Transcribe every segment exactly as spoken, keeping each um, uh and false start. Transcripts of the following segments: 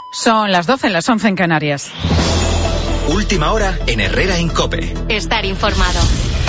Son las doce, las once en Canarias. Última hora en Herrera en COPE. Estar informado.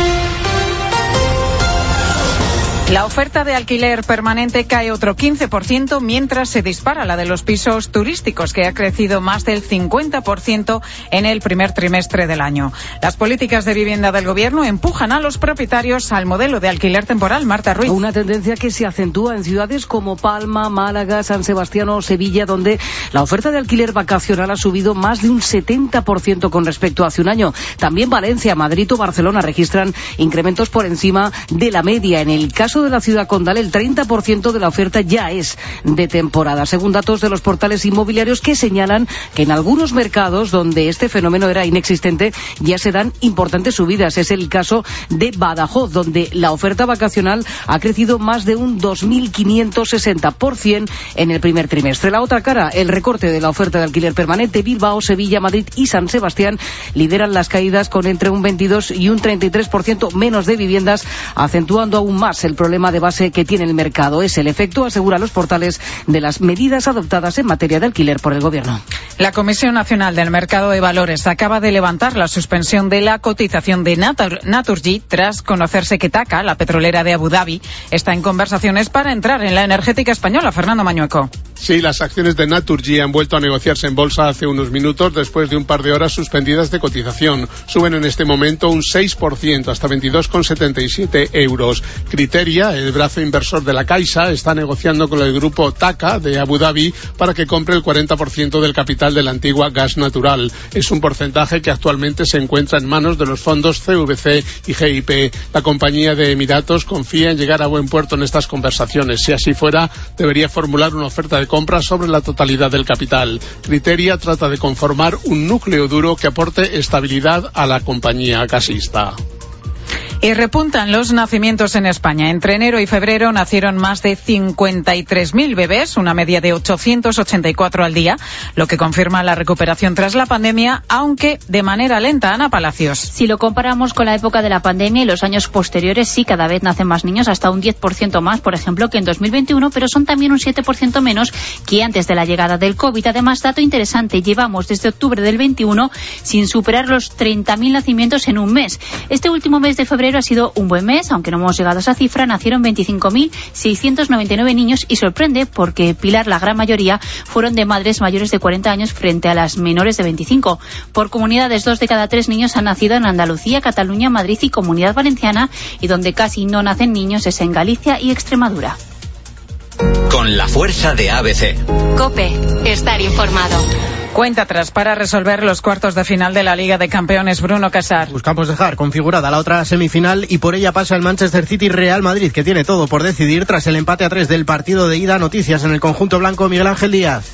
La oferta de alquiler permanente cae otro quince por ciento mientras se dispara la de los pisos turísticos, que ha crecido más del cincuenta por ciento en el primer trimestre del año. Las políticas de vivienda del Gobierno empujan a los propietarios al modelo de alquiler temporal. Marta Ruiz. Una tendencia que se acentúa en ciudades como Palma, Málaga, San Sebastián o Sevilla, donde la oferta de alquiler vacacional ha subido más de un setenta por ciento con respecto a hace un año. También Valencia, Madrid o Barcelona registran incrementos por encima de la media. En el caso de la ciudad condal, el treinta por ciento de la oferta ya es de temporada, según datos de los portales inmobiliarios que señalan que en algunos mercados donde este fenómeno era inexistente ya se dan importantes subidas. Es el caso de Badajoz, donde la oferta vacacional ha crecido más de un dos mil quinientos sesenta por ciento en el primer trimestre. La otra cara, el recorte de la oferta de alquiler permanente. Bilbao, Sevilla, Madrid y San Sebastián lideran las caídas con entre un veintidós y un treinta y tres por ciento menos de viviendas, acentuando aún más el problema de base que tiene el mercado. Es el efecto, asegura los portales, de las medidas adoptadas en materia de alquiler por el Gobierno. La Comisión Nacional del Mercado de Valores acaba de levantar la suspensión de la cotización de Natur- Naturgy tras conocerse que TAQA, la petrolera de Abu Dhabi, está en conversaciones para entrar en la energética española. Fernando Mañueco. Sí, las acciones de Naturgy han vuelto a negociarse en bolsa hace unos minutos después de un par de horas suspendidas de cotización. Suben en este momento un seis por ciento hasta veintidós coma setenta y siete euros. Criteria, el brazo inversor de la Caixa, está negociando con el grupo TAQA de Abu Dhabi para que compre el cuarenta por ciento del capital de la antigua Gas Natural. Es un porcentaje que actualmente se encuentra en manos de los fondos C V C y G I P. La compañía de Emiratos confía en llegar a buen puerto en estas conversaciones. Si así fuera, debería formular una oferta de compra sobre la totalidad del capital. Criteria trata de conformar un núcleo duro que aporte estabilidad a la compañía gasista. Y repuntan los nacimientos en España. Entre enero y febrero nacieron más de cincuenta y tres mil bebés, una media de ochocientos ochenta y cuatro al día, lo que confirma la recuperación tras la pandemia, aunque de manera lenta. Ana Palacios. Si lo comparamos con la época de la pandemia y los años posteriores, sí, cada vez nacen más niños, hasta un diez por ciento más, por ejemplo, que en dos mil veintiuno, pero son también un siete por ciento menos que antes de la llegada del COVID. Además, dato interesante, llevamos desde octubre del veintiuno sin superar los treinta mil nacimientos en un mes. Este último mes de febrero ha sido un buen mes, aunque no hemos llegado a esa cifra. Nacieron veinticinco mil seiscientos noventa y nueve niños y sorprende porque, Pilar, la gran mayoría fueron de madres mayores de cuarenta años frente a las menores de veinticinco. Por comunidades, dos de cada tres niños han nacido en Andalucía, Cataluña, Madrid y Comunidad Valenciana, y donde casi no nacen niños es en Galicia y Extremadura. Con la fuerza de A B C. COPE, estar informado. Cuenta atrás para resolver los cuartos de final de la Liga de Campeones. Bruno Casar. Buscamos dejar configurada la otra semifinal y por ella pasa el Manchester City Real Madrid, que tiene todo por decidir tras el empate a tres del partido de ida. Noticias en el conjunto blanco, Miguel Ángel Díaz.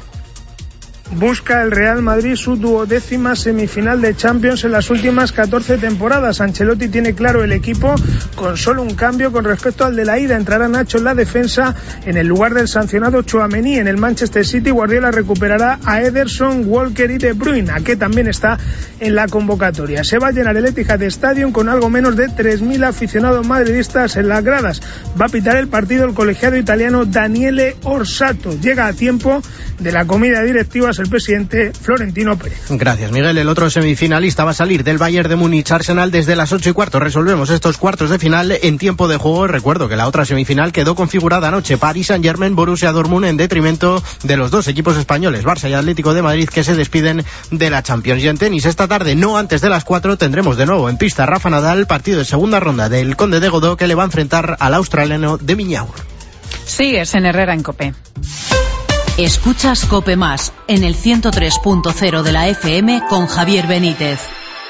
Busca el Real Madrid su duodécima semifinal de Champions en las últimas catorce temporadas. Ancelotti tiene claro el equipo, con solo un cambio con respecto al de la ida. Entrará Nacho en la defensa en el lugar del sancionado Tchouaméni. En el Manchester City, Guardiola recuperará a Ederson, Walker y De Bruyne, que también está en la convocatoria. Se va a llenar el Etihad Stadium con algo menos de tres mil aficionados madridistas en las gradas. Va a pitar el partido el colegiado italiano Daniele Orsato. Llega a tiempo de la comida directiva el presidente Florentino Pérez. Gracias, Miguel. El otro semifinalista va a salir del Bayern de Múnich Arsenal desde las ocho y cuarto. Resolvemos estos cuartos de final en tiempo de juego. Recuerdo que la otra semifinal quedó configurada anoche. Paris Saint-Germain, Borussia Dortmund, en detrimento de los dos equipos españoles, Barça y Atlético de Madrid, que se despiden de la Champions. Y en tenis, esta tarde, no antes de las cuatro, tendremos de nuevo en pista Rafa Nadal, partido de segunda ronda del Conde de Godó, que le va a enfrentar al australiano de Miñaur. Sigues en Herrera en COPE. Escuchas COPE Más en el ciento tres punto cero de la F M con Javier Benítez.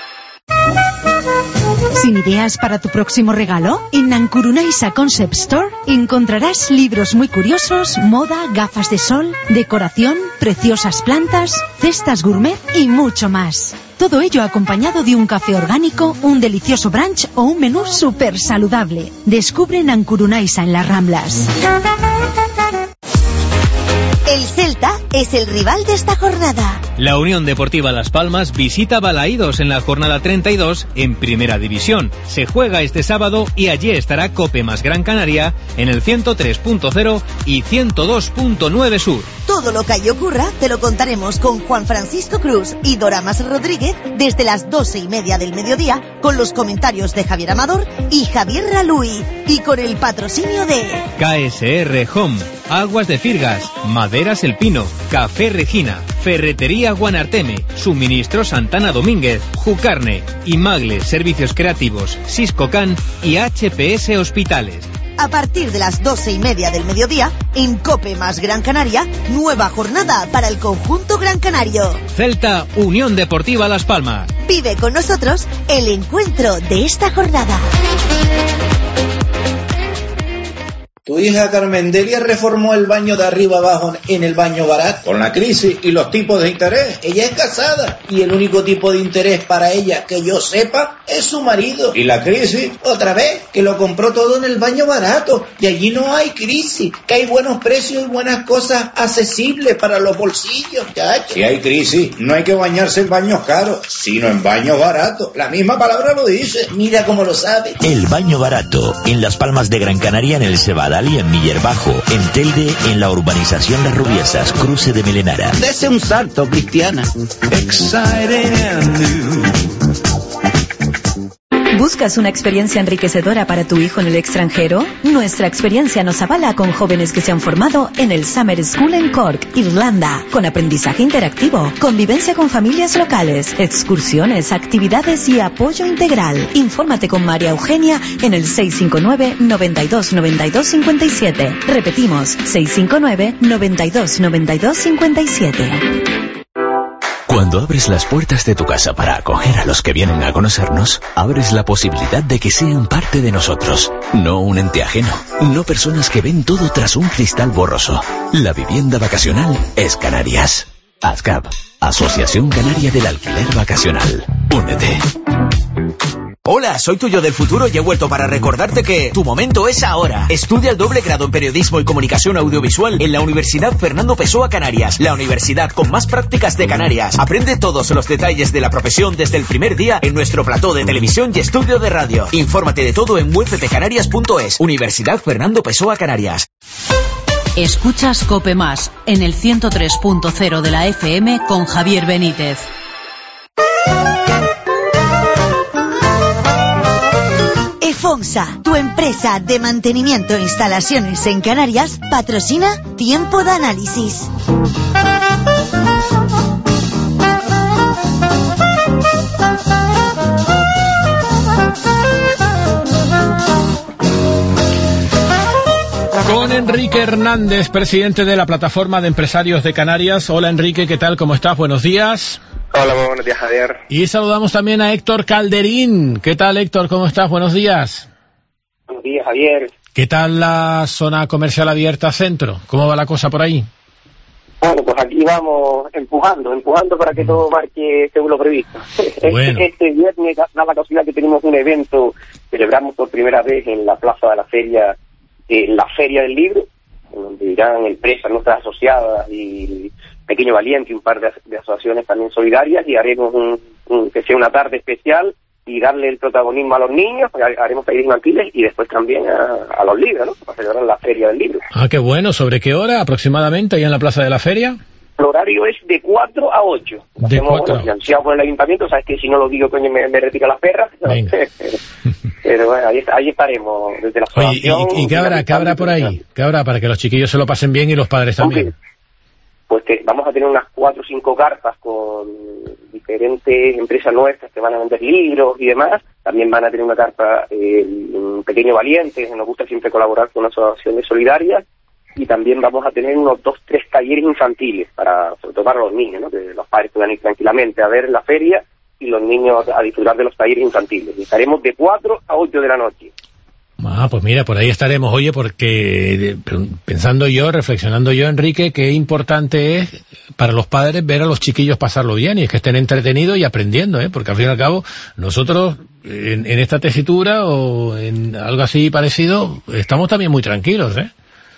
¿Sin ideas para tu próximo regalo? En Nankurunaisa Concept Store encontrarás libros muy curiosos, moda, gafas de sol, decoración, preciosas plantas, cestas gourmet y mucho más. Todo ello acompañado de un café orgánico, un delicioso brunch o un menú súper saludable. Descubre Nankurunaisa en las Ramblas. El Celta es el rival de esta jornada. La Unión Deportiva Las Palmas visita Balaídos en la jornada treinta y dos en Primera División. Se juega este sábado y allí estará Cope más Gran Canaria en el ciento tres punto cero y ciento dos punto nueve Sur. Todo lo que ahí ocurra te lo contaremos con Juan Francisco Cruz y Doramas Rodríguez desde las doce y media del mediodía, con los comentarios de Javier Amador y Javier Raluy, y con el patrocinio de K S R Home, Aguas de Firgas, Maderas El Pino, Café Regina, Ferretería Guanarteme, Suministro Santana Domínguez, Jucarne, Imagle Servicios Creativos, Siscocan y H P S Hospitales. A partir de las doce y media del mediodía, en Cope más Gran Canaria, nueva jornada para el conjunto gran canario. Celta, Unión Deportiva Las Palmas. Vive con nosotros el encuentro de esta jornada. Tu hija Carmendelia reformó el baño de arriba abajo en el baño barato. Con la crisis y los tipos de interés, ella es casada y el único tipo de interés para ella que yo sepa es su marido. Y la crisis, otra vez, que lo compró todo en el baño barato. Y allí no hay crisis, que hay buenos precios y buenas cosas accesibles para los bolsillos, chacho. Si hay crisis, no hay que bañarse en baños caros, sino en baños baratos. La misma palabra lo dice, mira cómo lo sabe. El baño barato, en Las Palmas de Gran Canaria, en el Cebadal y en Miller Bajo, en Telde, en la urbanización Las Rubiesas, cruce de Melenara. Dese un salto, Cristiana. ¿Buscas una experiencia enriquecedora para tu hijo en el extranjero? Nuestra experiencia nos avala con jóvenes que se han formado en el Summer School en Cork, Irlanda, con aprendizaje interactivo, convivencia con familias locales, excursiones, actividades y apoyo integral. Infórmate con María Eugenia en el seis cinco nueve, noventa y dos, noventa y dos, cincuenta y siete. Repetimos, seis cinco nueve, noventa y dos, noventa y dos, cincuenta y siete. Cuando abres las puertas de tu casa para acoger a los que vienen a conocernos, abres la posibilidad de que sean parte de nosotros, no un ente ajeno, no personas que ven todo tras un cristal borroso. La vivienda vacacional es Canarias. ASCAP, Asociación Canaria del Alquiler Vacacional. Únete. Hola, soy tuyo del futuro y he vuelto para recordarte que tu momento es ahora. Estudia el doble grado en Periodismo y Comunicación Audiovisual en la Universidad Fernando Pessoa Canarias, la universidad con más prácticas de Canarias. Aprende todos los detalles de la profesión desde el primer día en nuestro plató de televisión y estudio de radio. Infórmate de todo en u f p canarias punto es. Universidad Fernando Pessoa Canarias. Escuchas Cope Más en el ciento tres punto cero de la F M con Javier Benítez. EFONSA, tu empresa de mantenimiento e instalaciones en Canarias, patrocina Tiempo de Análisis. Con Enrique Hernández, presidente de la Plataforma de Empresarios de Canarias. Hola Enrique, ¿qué tal? ¿Cómo estás? Buenos días. Hola, muy buenos días, Javier. Y saludamos también a Héctor Calderín. ¿Qué tal, Héctor? ¿Cómo estás? Buenos días. Buenos días, Javier. ¿Qué tal la zona comercial abierta centro? ¿Cómo va la cosa por ahí? Bueno, pues aquí vamos empujando, empujando para que todo marche según lo previsto. Bueno. Este, este viernes da la casualidad que tenemos un evento, celebramos por primera vez en la Plaza de la Feria, eh, la Feria del Libro, en donde irán empresas nuestras asociadas y Pequeño Valiente y un par de, de asociaciones también solidarias, y haremos un, un, que sea una tarde especial y darle el protagonismo a los niños, haremos talleres infantiles y después también a, a los libros, ¿no? Para celebrar la Feria del Libro. Ah, qué bueno. ¿Sobre qué hora aproximadamente ahí en la Plaza de la Feria? El horario es de cuatro a ocho. De cuatro. Bueno, financiado por el ayuntamiento, sabes que si no lo digo, coño, me, me retira las perras. Pero bueno, ahí, ahí estaremos desde la asociación. Oye, ¿y, y qué habrá, qué habrá por ahí? ¿Qué habrá para que los chiquillos se lo pasen bien y los padres también? Okay. Pues que vamos a tener unas cuatro o cinco carpas con diferentes empresas nuestras que van a vender libros y demás. También van a tener una carpa, eh, un Pequeño Valiente, que nos gusta siempre colaborar con asociaciones solidarias. Y también vamos a tener unos dos, tres talleres infantiles, para, sobre todo para los niños, ¿no? Que los padres puedan ir tranquilamente a ver la feria y los niños a disfrutar de los talleres infantiles. Y estaremos de cuatro a ocho de la noche. Ah, pues mira, por ahí estaremos. Oye, porque pensando yo, reflexionando yo, Enrique, qué importante es para los padres ver a los chiquillos pasarlo bien y es que estén entretenidos y aprendiendo, ¿eh? Porque al fin y al cabo, nosotros en, en esta tesitura o en algo así parecido, estamos también muy tranquilos, ¿eh?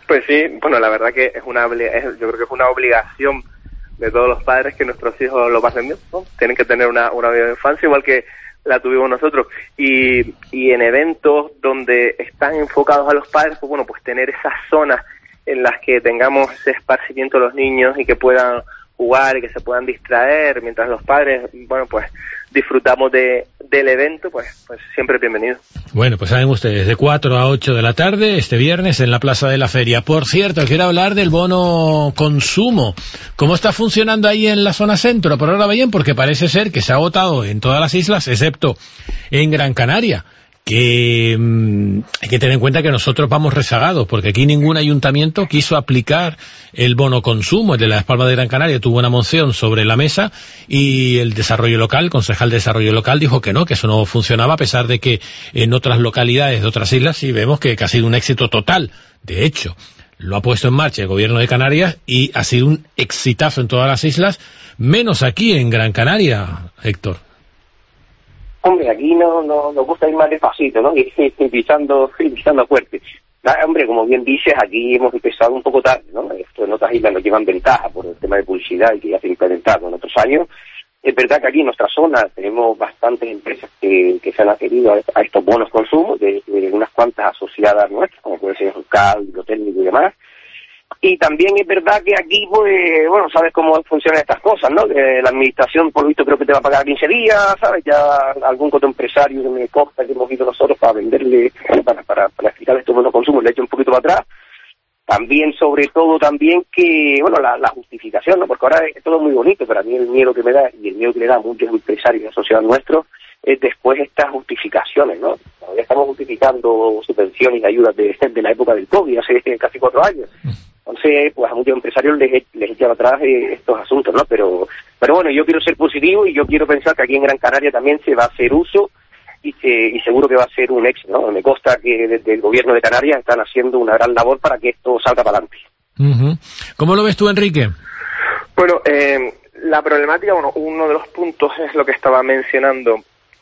Pues sí, bueno, la verdad que es una, es, yo creo que es una obligación de todos los padres que nuestros hijos lo pasen bien, ¿no? Tienen que tener una, una vida de infancia igual que la tuvimos nosotros. Y, y en eventos donde están enfocados a los padres, pues bueno, pues tener esas zonas en las que tengamos ese esparcimiento de los niños y que puedan jugar y que se puedan distraer mientras los padres, bueno, pues disfrutamos de, del evento, pues, pues siempre bienvenido. Bueno, pues saben ustedes, de cuatro a ocho de la tarde, este viernes, en la Plaza de la Feria. Por cierto, quiero hablar del bono consumo. ¿Cómo está funcionando ahí en la zona centro? Por ahora bien, porque parece ser que se ha agotado en todas las islas, excepto en Gran Canaria. Que mmm, hay que tener en cuenta que nosotros vamos rezagados, porque aquí ningún ayuntamiento quiso aplicar el bono consumo. El de Las Palmas de Gran Canaria tuvo una moción sobre la mesa y el desarrollo local, el concejal de desarrollo local, dijo que no, que eso no funcionaba, a pesar de que en otras localidades de otras islas sí vemos que, que ha sido un éxito total. De hecho, lo ha puesto en marcha el gobierno de Canarias y ha sido un exitazo en todas las islas, menos aquí en Gran Canaria, Héctor. Hombre, aquí no, no nos gusta ir más despacito, ¿no? Y, y, y pisando, y pisando fuerte. Ah, hombre, como bien dices, aquí hemos empezado un poco tarde, ¿no? Esto en otras islas nos llevan ventaja por el tema de publicidad y que ya se ha implementado en otros años. Es verdad que aquí en nuestra zona tenemos bastantes empresas que, que se han adherido a, a estos bonos consumo, de, de unas cuantas asociadas nuestras, como puede ser Rucal, Hidrotécnico y demás. Y también es verdad que aquí, pues, bueno, sabes cómo funcionan estas cosas, ¿no? Que la administración, por lo visto, creo que te va a pagar quince días, ¿sabes? Ya algún otro empresario que me consta que hemos ido nosotros para venderle, para, para, para explicar estos buenos consumos, le he hecho un poquito para atrás. También, sobre todo, también que, bueno, la, la justificación, ¿no? Porque ahora es todo muy bonito, pero a mí el miedo que me da, y el miedo que le da a muchos empresarios y asociados nuestros, es después estas justificaciones, ¿no? Ya estamos justificando subvenciones y ayudas de, de la época del COVID, hace casi cuatro años. Entonces, pues a muchos empresarios les, les echa atrás eh, estos asuntos, ¿no? Pero, pero bueno, yo quiero ser positivo y yo quiero pensar que aquí en Gran Canaria también se va a hacer uso y, que, y seguro que va a ser un éxito, ¿no? Me consta que desde el gobierno de Canarias están haciendo una gran labor para que esto salga para adelante. Uh-huh. ¿Cómo lo ves tú, Enrique? Bueno, eh, la problemática, bueno, uno de los puntos es lo que estaba mencionando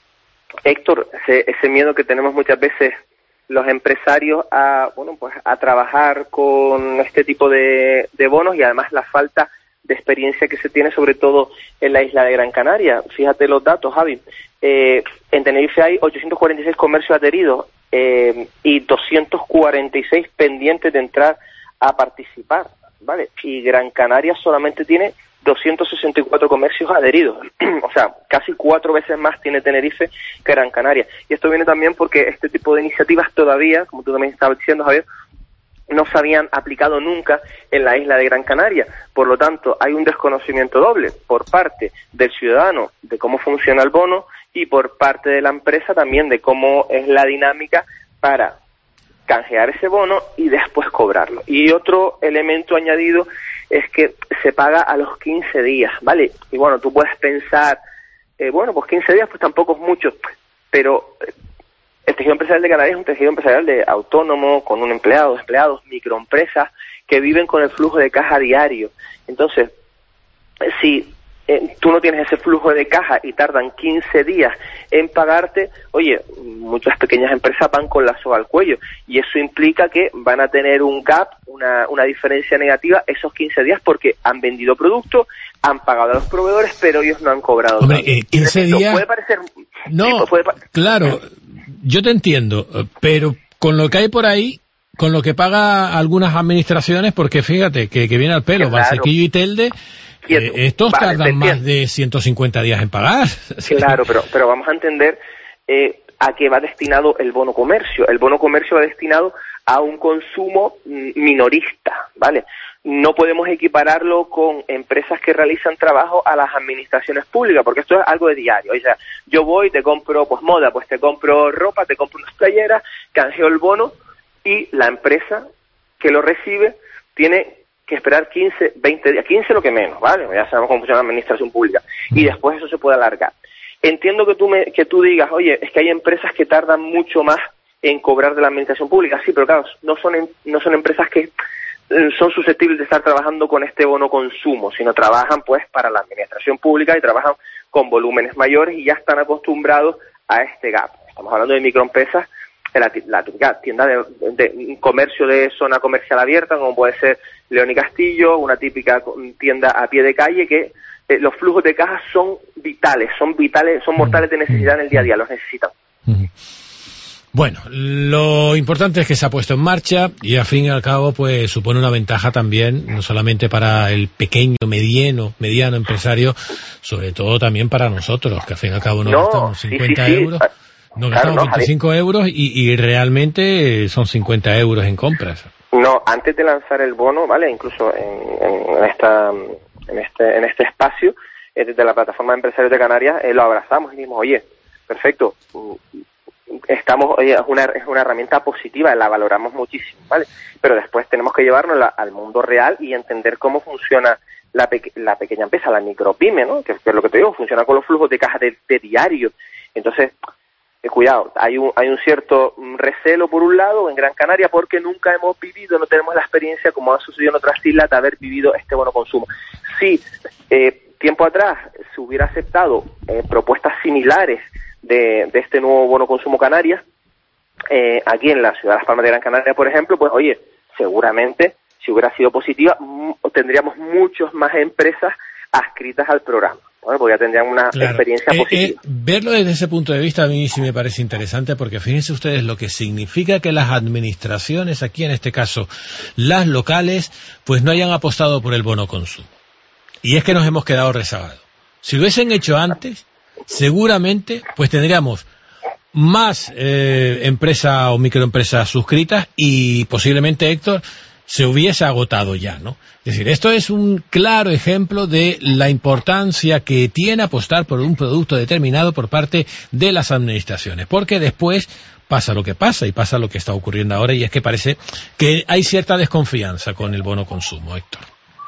Héctor, ese, ese miedo que tenemos muchas veces los empresarios a, bueno, pues a trabajar con este tipo de, de bonos y además la falta de experiencia que se tiene sobre todo en la isla de Gran Canaria. Fíjate los datos, Javi. Eh, en Tenerife hay ochocientos cuarenta y seis comercios adheridos eh, y doscientos cuarenta y seis pendientes de entrar a participar, ¿vale? Y Gran Canaria solamente tiene doscientos sesenta y cuatro comercios adheridos, o sea, casi cuatro veces más tiene Tenerife que Gran Canaria. Y esto viene también porque este tipo de iniciativas todavía, como tú también estabas diciendo, Javier, no se habían aplicado nunca en la isla de Gran Canaria. Por lo tanto, hay un desconocimiento doble por parte del ciudadano de cómo funciona el bono y por parte de la empresa también de cómo es la dinámica para canjear ese bono y después cobrarlo. Y otro elemento añadido es que se paga a los quince días, ¿vale? Y bueno, tú puedes pensar, eh, bueno, pues quince días pues tampoco es mucho, pero el tejido empresarial de Canarias es un tejido empresarial de autónomo, con un empleado, empleados, microempresas que viven con el flujo de caja diario. Entonces, si eh, tú no tienes ese flujo de caja y tardan quince días en pagarte, oye, muchas pequeñas empresas van con la soga al cuello y eso implica que van a tener un gap, una, una diferencia negativa esos quince días porque han vendido productos, han pagado a los proveedores, pero ellos no han cobrado. Hombre, eh, quince días... Puede parecer... No, sí, puede pa... claro, yo te entiendo, pero con lo que hay por ahí, con lo que paga algunas administraciones, porque fíjate que, que viene al pelo, claro. Valsequillo y Telde... Eh, estos vale, tardan más de ciento cincuenta días en pagar. Claro, pero pero vamos a entender eh, a qué va destinado el bono comercio. El bono comercio va destinado a un consumo minorista, ¿vale? No podemos equipararlo con empresas que realizan trabajo a las administraciones públicas, porque esto es algo de diario. O sea, yo voy, te compro pues moda, pues te compro ropa, te compro unas playeras, canjeo el bono y la empresa que lo recibe tiene que esperar quince, veinte días, quince lo que menos, ¿vale? Ya sabemos cómo funciona la administración pública. Y después eso se puede alargar. Entiendo que tú me, que tú digas, oye, es que hay empresas que tardan mucho más en cobrar de la administración pública. Sí, pero claro, no son, no son empresas que son susceptibles de estar trabajando con este bono consumo, sino trabajan pues para la administración pública y trabajan con volúmenes mayores y ya están acostumbrados a este gap. Estamos hablando de microempresas la, la típica tienda de, de comercio de zona comercial abierta, como puede ser León y Castillo, una típica tienda a pie de calle, que eh, los flujos de caja son vitales, son vitales, son mortales de necesidad en el día a día, los necesitan. Bueno, lo importante es que se ha puesto en marcha y al fin y al cabo pues supone una ventaja también, no solamente para el pequeño, mediano, mediano empresario, sobre todo también para nosotros, que al fin y al cabo nos no, gastamos cincuenta sí, sí, sí. euros, nos claro, gastamos no, veinticinco Javier. euros y, y realmente son cincuenta euros en compras. No, antes de lanzar el bono, vale, incluso en, en esta, en este, en este espacio, eh, desde la plataforma de empresarios de Canarias, eh, lo abrazamos y dijimos, oye, perfecto, estamos, oye, es una, es una herramienta positiva, la valoramos muchísimo, ¿vale? Pero después tenemos que llevarnos la, al mundo real y entender cómo funciona la, pe la pequeña empresa, la micropyme, ¿no? Que, que es lo que te digo, funciona con los flujos de caja de, de diario. Entonces, eh, cuidado, hay un, hay un cierto recelo por un lado en Gran Canaria porque nunca hemos vivido, no tenemos la experiencia como ha sucedido en otras islas de haber vivido este bono consumo. Sí, eh, tiempo atrás se hubiera aceptado eh, propuestas similares De, de este nuevo bono consumo Canarias, eh, aquí en la ciudad de Las Palmas de Gran Canaria, por ejemplo, pues oye, seguramente, si hubiera sido positiva, tendríamos muchas más empresas adscritas al programa, ¿no? Porque ya tendrían una claro. experiencia eh, positiva. Eh, verlo desde ese punto de vista a mí sí me parece interesante, porque fíjense ustedes lo que significa que las administraciones, aquí en este caso las locales, pues no hayan apostado por el bono consumo. Y es que nos hemos quedado rezagados. Si lo hubiesen hecho antes, seguramente pues tendríamos más eh, empresas o microempresas suscritas y posiblemente, Héctor, se hubiese agotado ya, ¿no? Es decir, esto es un claro ejemplo de la importancia que tiene apostar por un producto determinado por parte de las administraciones, porque después pasa lo que pasa y pasa lo que está ocurriendo ahora, y es que parece que hay cierta desconfianza con el bono consumo, Héctor.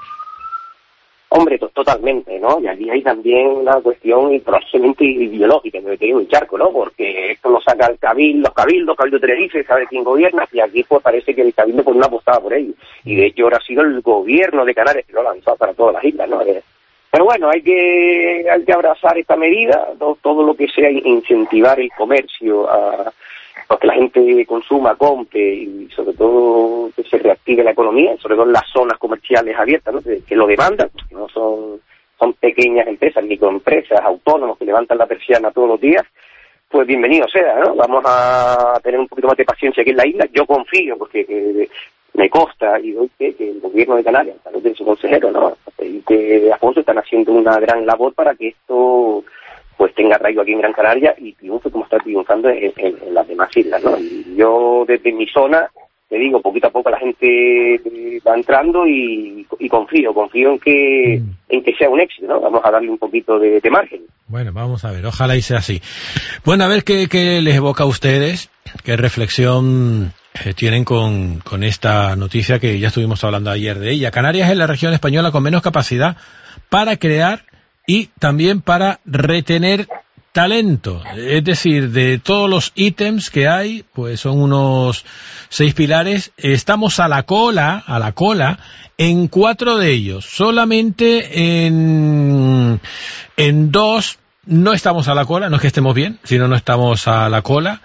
Hombre, to totalmente, ¿no? Y aquí hay también una cuestión probablemente ideológica, que te digo, el charco, ¿no? Porque esto lo saca el cabildo, los cabildos, Cabildo de Tenerife, sabe quién gobierna, y aquí pues parece que el cabildo pues no apostaba por ello. Y de hecho ahora ha sido el gobierno de Canarias que lo ha lanzado para todas las islas, ¿no? Pero bueno, hay que hay que abrazar esta medida, todo, todo lo que sea incentivar el comercio, a, a que la gente consuma, compre y sobre todo que se reactive la economía, sobre todo en las zonas comerciales abiertas, ¿no? que, que lo demandan, que no son son pequeñas empresas, microempresas, autónomos que levantan la persiana todos los días, pues bienvenido sea, ¿no? Vamos a tener un poquito más de paciencia aquí en la isla. Yo confío, porque que, me consta y doy que, que el gobierno de Canarias, a través de su consejero, ¿no? y que Afonso están haciendo una gran labor para que esto pues tenga arraigo aquí en Gran Canaria y triunfe como está triunfando en, en, en las demás islas, ¿no? Y yo desde mi zona, te digo, poquito a poco la gente va entrando y, y confío, confío en que mm. en que sea un éxito, ¿no? Vamos a darle un poquito de, de margen. Bueno, vamos a ver, ojalá y sea así. Bueno, a ver qué, qué les evoca a ustedes, qué reflexión eh, tienen con, con esta noticia que ya estuvimos hablando ayer de ella. Canarias es la región española con menos capacidad para crear y también para retener talento, es decir, de todos los ítems que hay, pues son unos seis pilares, estamos a la cola, a la cola, en cuatro de ellos, solamente en, en dos no estamos a la cola, no es que estemos bien, sino no estamos a la cola,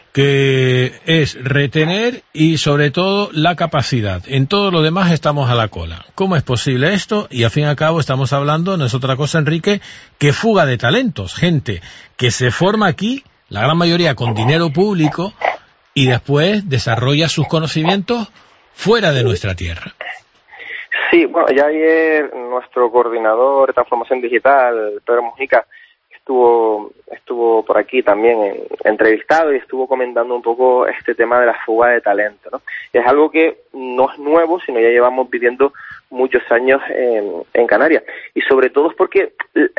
que es retener y sobre todo la capacidad. En todo lo demás estamos a la cola. ¿Cómo es posible esto? Y al fin y al cabo estamos hablando, no es otra cosa, Enrique, que fuga de talentos. Gente que se forma aquí, la gran mayoría con dinero público, y después desarrolla sus conocimientos fuera de nuestra tierra. Sí, bueno, ya ayer nuestro coordinador de transformación digital, Pedro Mujica, estuvo estuvo por aquí también en, entrevistado y estuvo comentando un poco este tema de la fuga de talento, ¿no? Es algo que no es nuevo, sino ya llevamos viviendo muchos años en, en Canarias, y sobre todo es porque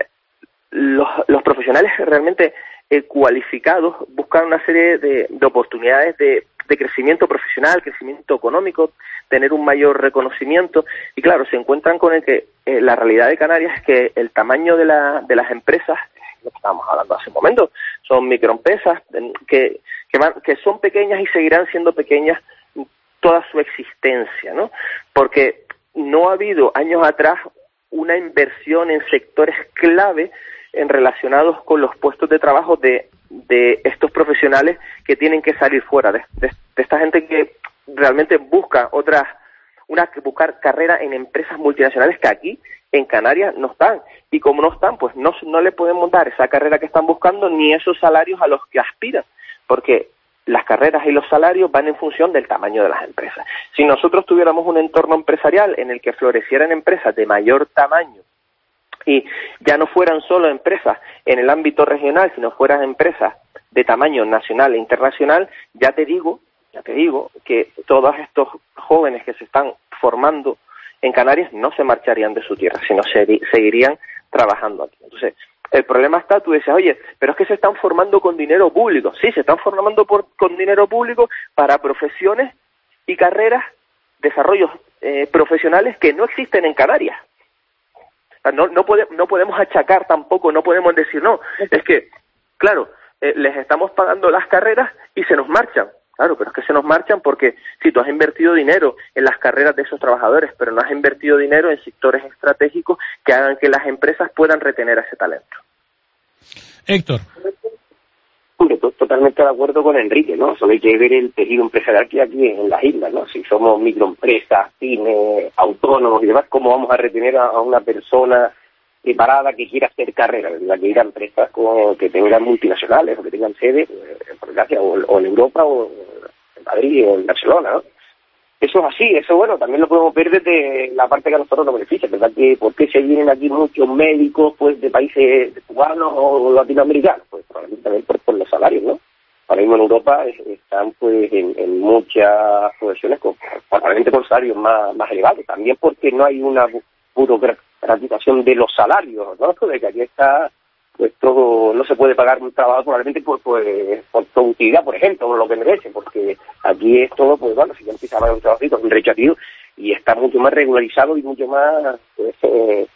los, los profesionales realmente eh, cualificados buscan una serie de, de oportunidades de, de crecimiento profesional, crecimiento económico, tener un mayor reconocimiento, y claro, se encuentran con el que eh, la realidad de Canarias es que el tamaño de, la, de las empresas, lo que estábamos hablando hace un momento, son microempresas que, que, van, que son pequeñas y seguirán siendo pequeñas toda su existencia, ¿no? Porque no ha habido años atrás una inversión en sectores clave en relacionados con los puestos de trabajo de, de estos profesionales que tienen que salir fuera, de, de, de esta gente que realmente busca otras, una buscar carrera en empresas multinacionales que aquí en Canarias no están, y como no están, pues no, no le podemos dar esa carrera que están buscando ni esos salarios a los que aspiran, porque las carreras y los salarios van en función del tamaño de las empresas. Si nosotros tuviéramos un entorno empresarial en el que florecieran empresas de mayor tamaño y ya no fueran solo empresas en el ámbito regional, sino fueran empresas de tamaño nacional e internacional, ya te digo, ya te digo que todos estos jóvenes que se están formando en Canarias no se marcharían de su tierra, sino se, seguirían trabajando aquí. Entonces, el problema está, tú dices, oye, pero es que se están formando con dinero público. Sí, se están formando por, con dinero público para profesiones y carreras, desarrollos eh, profesionales que no existen en Canarias. O sea, no, no, pode, no podemos achacar tampoco, no podemos decir, no, es que, claro, eh, les estamos pagando las carreras y se nos marchan. Claro, pero es que se nos marchan porque si tú has invertido dinero en las carreras de esos trabajadores, pero no has invertido dinero en sectores estratégicos que hagan que las empresas puedan retener a ese talento. Héctor. Totalmente de acuerdo con Enrique, ¿no? Solo hay que ver el tejido empresarial que hay aquí en las islas, ¿no? Si somos microempresas, pymes, autónomos y demás, ¿cómo vamos a retener a, a una persona preparada que quiera hacer carrera? La que ir a empresas con, que tengan multinacionales o que tengan sede eh, por gracia, o, o en Europa o en Madrid o en Barcelona, ¿no? Eso es así, eso bueno, también lo podemos ver desde la parte que a nosotros nos beneficia, ¿verdad? Que ¿por qué se vienen aquí muchos médicos pues de países cubanos o latinoamericanos? Pues probablemente también por, por los salarios, ¿no? Ahora mismo en Europa están pues en, en muchas profesiones con, probablemente con salarios más, más elevados, también porque no hay una burocratización de los salarios, ¿no? De que aquí está pues todo, no se puede pagar un trabajo probablemente por, pues, por productividad, por ejemplo, por lo que merece, porque aquí es todo, pues bueno, si ya empieza a pagar un trabajito, un derecho activo, y está mucho más regularizado y mucho más pues, eh,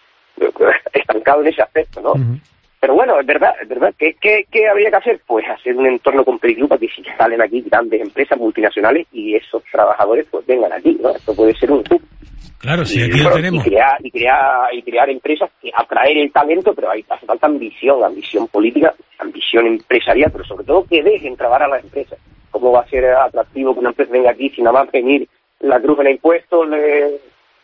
estancado en ese aspecto, ¿no? Uh-huh. Pero bueno, es verdad, es verdad. ¿Qué, qué, ¿Qué habría que hacer? Pues hacer un entorno competitivo para que si salen aquí grandes empresas multinacionales y esos trabajadores pues vengan aquí, ¿no? Esto puede ser un hub. Claro, sí, aquí y, lo bueno, tenemos. Y crear, y, crear, y crear empresas que atraer el talento, pero ahí hace falta ambición, ambición política, ambición empresarial, pero sobre todo que dejen trabajar a las empresas. ¿Cómo va a ser atractivo que una empresa venga aquí si nada más venir la cruz en impuestos le,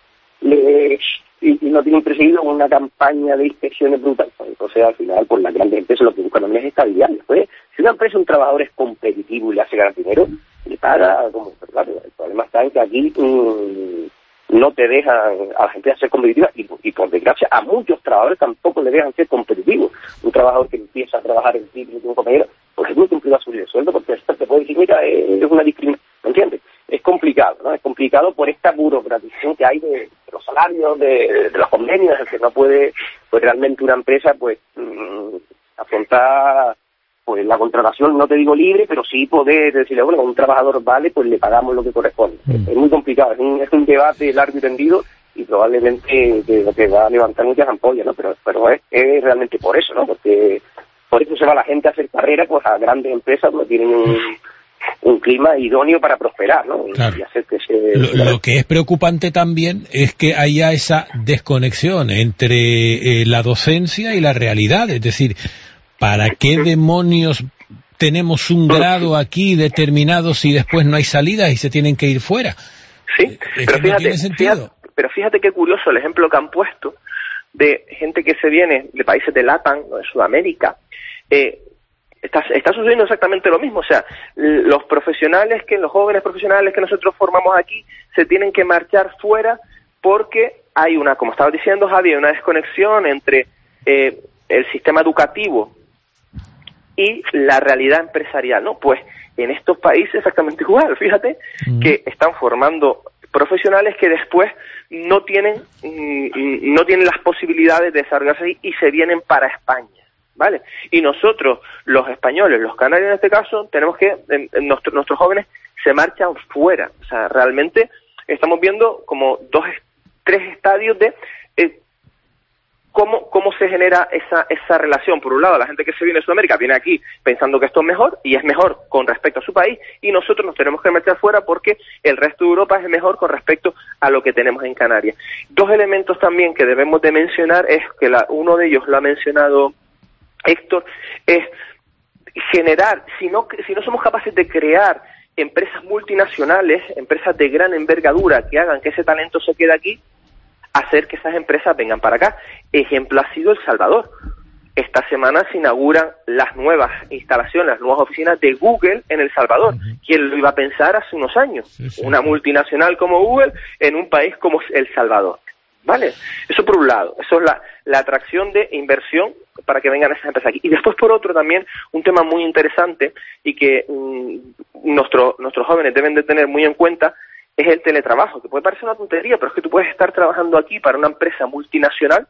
le, y, y no tienen perseguido una campaña de inspecciones brutales? Entonces, al final, pues las grandes empresas lo que buscan también es estabilidad. Después, si una empresa, un trabajador es competitivo y le hace ganar dinero, le paga como... Claro, el problema está en que aquí... Mmm, no te dejan a las empresas ser competitivas y, y por desgracia a muchos trabajadores tampoco le dejan ser competitivos. Un trabajador que empieza a trabajar en ti, un compañero, pues es muy complicado subir el sueldo porque esto te puede decir, mira, es una discriminación, ¿entiendes? Es complicado, ¿no? Es complicado por esta burocratización que hay de, de los salarios, de, de los convenios, el que no puede, pues realmente una empresa, pues, mmm, afrontar pues la contratación, no te digo libre, pero sí poder decirle, bueno, a un trabajador vale, pues le pagamos lo que corresponde. Mm. Es muy complicado, es un, es un debate largo y tendido y probablemente que lo que va a levantar muchas ampollas, ¿no? Pero, pero es, es realmente por eso, ¿no? Porque por eso se va la gente a hacer carrera, pues a grandes empresas donde tienen un, un clima idóneo para prosperar, ¿no? Claro. Y hacer que se... Lo, lo que es preocupante también es que haya esa desconexión entre eh, la docencia y la realidad, es decir, ¿para qué demonios tenemos un grado aquí determinado si después no hay salidas y se tienen que ir fuera? Sí, es pero que fíjate, no tiene sentido. Fíjate, pero fíjate qué curioso el ejemplo que han puesto de gente que se viene de países de LATAM o de Sudamérica. Eh, está, está sucediendo exactamente lo mismo, o sea, los profesionales, que los jóvenes profesionales que nosotros formamos aquí se tienen que marchar fuera porque hay una, como estaba diciendo Javi, una desconexión entre eh, el sistema educativo y la realidad empresarial, ¿no? Pues en estos países exactamente igual, fíjate, mm. que están formando profesionales que después no tienen mm, no tienen las posibilidades de desarrollarse ahí y se vienen para España, ¿vale? Y nosotros, los españoles, los canarios en este caso, tenemos que, en, en nuestro, nuestros jóvenes se marchan fuera, o sea, realmente estamos viendo como dos, tres estadios de... Eh, ¿Cómo, ¿Cómo se genera esa, esa relación? Por un lado, la gente que se viene de Sudamérica viene aquí pensando que esto es mejor, y es mejor con respecto a su país, y nosotros nos tenemos que marchar fuera porque el resto de Europa es mejor con respecto a lo que tenemos en Canarias. Dos elementos también que debemos de mencionar, es que la, uno de ellos lo ha mencionado Héctor, es generar, si no, si no somos capaces de crear empresas multinacionales, empresas de gran envergadura que hagan que ese talento se quede aquí, hacer que esas empresas vengan para acá. Ejemplo ha sido El Salvador. Esta semana se inauguran las nuevas instalaciones, las nuevas oficinas de Google en El Salvador. Uh-huh. ¿Quién lo iba a pensar hace unos años? Sí, sí, Una sí. multinacional como Google en un país como El Salvador. ¿Vale? Eso por un lado. Eso es la, la atracción de inversión para que vengan esas empresas aquí. Y después, por otro, también un tema muy interesante y que mmm, nuestro, nuestros jóvenes deben de tener muy en cuenta, es el teletrabajo, que puede parecer una tontería, pero es que tú puedes estar trabajando aquí para una empresa multinacional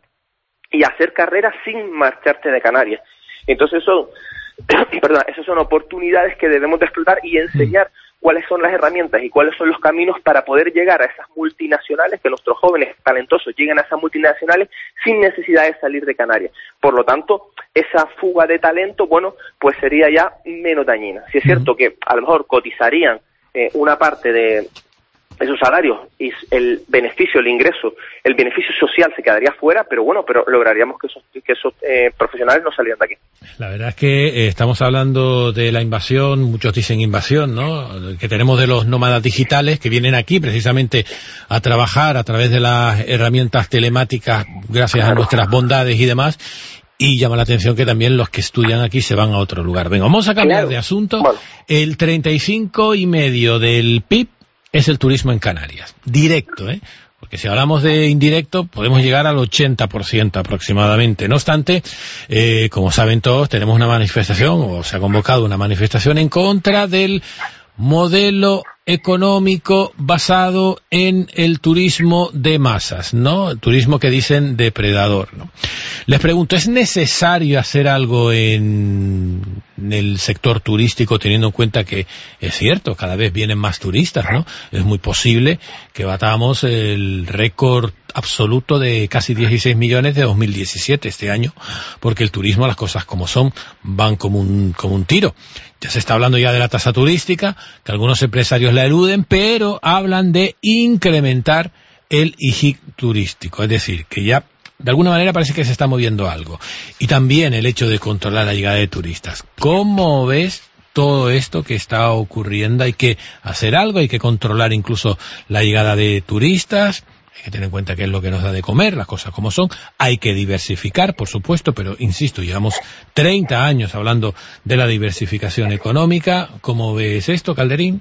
y hacer carrera sin marcharte de Canarias. Entonces eso, perdón, esas son oportunidades que debemos de explotar y enseñar cuáles son las herramientas y cuáles son los caminos para poder llegar a esas multinacionales, que nuestros jóvenes talentosos lleguen a esas multinacionales sin necesidad de salir de Canarias. Por lo tanto, esa fuga de talento, bueno, pues sería ya menos dañina. Si es cierto que a lo mejor cotizarían eh, una parte de esos salarios y el beneficio, el ingreso, el beneficio social se quedaría fuera, pero bueno, pero lograríamos que esos, que esos eh, profesionales no salieran de aquí. La verdad es que eh, estamos hablando de la invasión, muchos dicen invasión, ¿no?, que tenemos de los nómadas digitales que vienen aquí precisamente a trabajar a través de las herramientas telemáticas gracias a nuestras bondades y demás. Y llama la atención que también los que estudian aquí se van a otro lugar. Venga, vamos a cambiar claro. de asunto. Bueno. El treinta y cinco y medio del P I B es el turismo en Canarias, directo, ¿eh? Porque si hablamos de indirecto, podemos llegar al ochenta por ciento aproximadamente. No obstante, eh, como saben todos, tenemos una manifestación, o se ha convocado una manifestación en contra del modelo económico basado en el turismo de masas, ¿no? El turismo que dicen depredador, ¿no? Les pregunto, ¿es necesario hacer algo en, en el sector turístico teniendo en cuenta que es cierto, cada vez vienen más turistas, ¿no? Es muy posible que batamos el récord absoluto de casi dieciséis millones de dos mil diecisiete este año, porque el turismo, las cosas como son, van como un, como un tiro. Ya se está hablando ya de la tasa turística, que algunos empresarios la eluden, pero hablan de incrementar el I G I C turístico, es decir, que ya de alguna manera parece que se está moviendo algo. Y también el hecho de controlar la llegada de turistas. ¿Cómo ves todo esto que está ocurriendo? Hay que hacer algo, hay que controlar incluso la llegada de turistas. Hay que tener en cuenta qué es lo que nos da de comer, las cosas como son. Hay que diversificar, por supuesto, pero insisto, llevamos treinta años hablando de la diversificación económica. ¿Cómo ves esto, Calderín?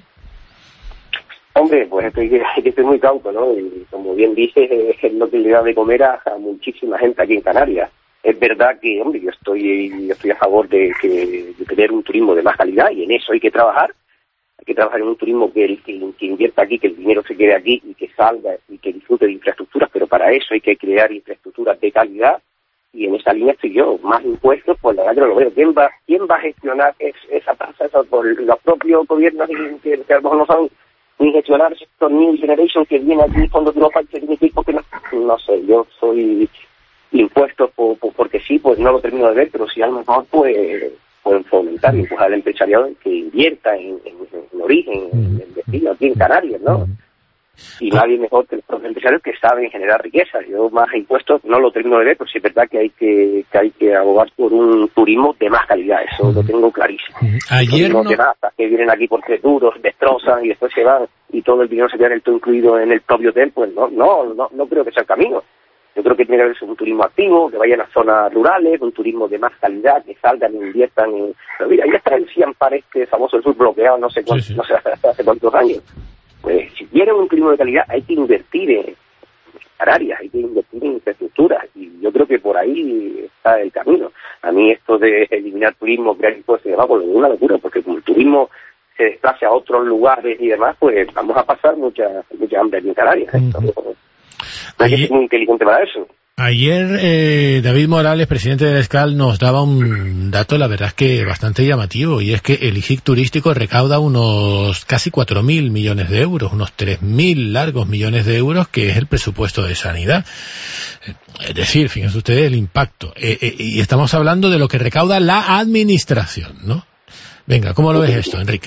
Hombre, pues estoy, hay que ser muy cauto, ¿no? Y como bien dices, es lo que le da de comer a, a muchísima gente aquí en Canarias. Es verdad que, hombre, yo estoy, yo estoy a favor de, que, de tener un turismo de más calidad, y en eso hay que trabajar. Hay que trabajar en un turismo que, que, que invierta aquí, que el dinero se quede aquí y que salga y que disfrute de infraestructuras, pero para eso hay que crear infraestructuras de calidad, y en esa línea estoy yo. Más impuestos, pues la verdad que no lo veo. ¿Quién va, quién va a gestionar es, esa tasa? Eso por los propios gobiernos que, que a lo mejor no saben ni gestionar estos New Generation que viene aquí, fondos de Europa, que significa que no, no sé, yo soy impuestos por, por, porque sí, pues no lo termino de ver, pero si a lo mejor pues pueden fomentar y empujar al empresariado que invierta en, en, en origen, en el destino, aquí en Canarias, ¿no? Y nadie mejor que los propios empresarios que saben generar riqueza. Yo más impuestos no lo termino de ver, pero sí es verdad que hay que, que hay que abogar por un turismo de más calidad, eso lo tengo clarísimo. Ayer no... de masas que vienen aquí por tres duros, destrozan y después se van y todo el dinero se queda en el todo incluido en el propio hotel, pues no, no, no, no creo que sea el camino. Yo creo que tiene que haber un turismo activo, que vayan a zonas rurales, un turismo de más calidad, que salgan e inviertan en... Pero mira, ya está el Siampar, este famoso el sur bloqueado, no sé cuántos, sí, sí. no sé hace cuántos años. Pues si quieren un turismo de calidad hay que invertir en Canarias, hay que invertir en infraestructuras, y yo creo que por ahí está el camino. A mí esto de eliminar turismo, crear impuestos y demás, pues es una locura, porque como el turismo se desplace a otros lugares y demás, pues vamos a pasar mucha mucha hambre aquí en Canarias. Uh-huh. Entonces, hay que ser muy inteligente para eso. Ayer eh, David Morales, presidente del ESCAL, nos daba un dato, la verdad es que bastante llamativo, y es que el I G I C turístico recauda unos casi cuatro mil millones de euros, unos tres mil largos millones de euros, que es el presupuesto de sanidad. Es decir, fíjense ustedes el impacto. Eh, eh, y estamos hablando de lo que recauda la administración, ¿no? Venga, ¿cómo lo ves esto, Enrique?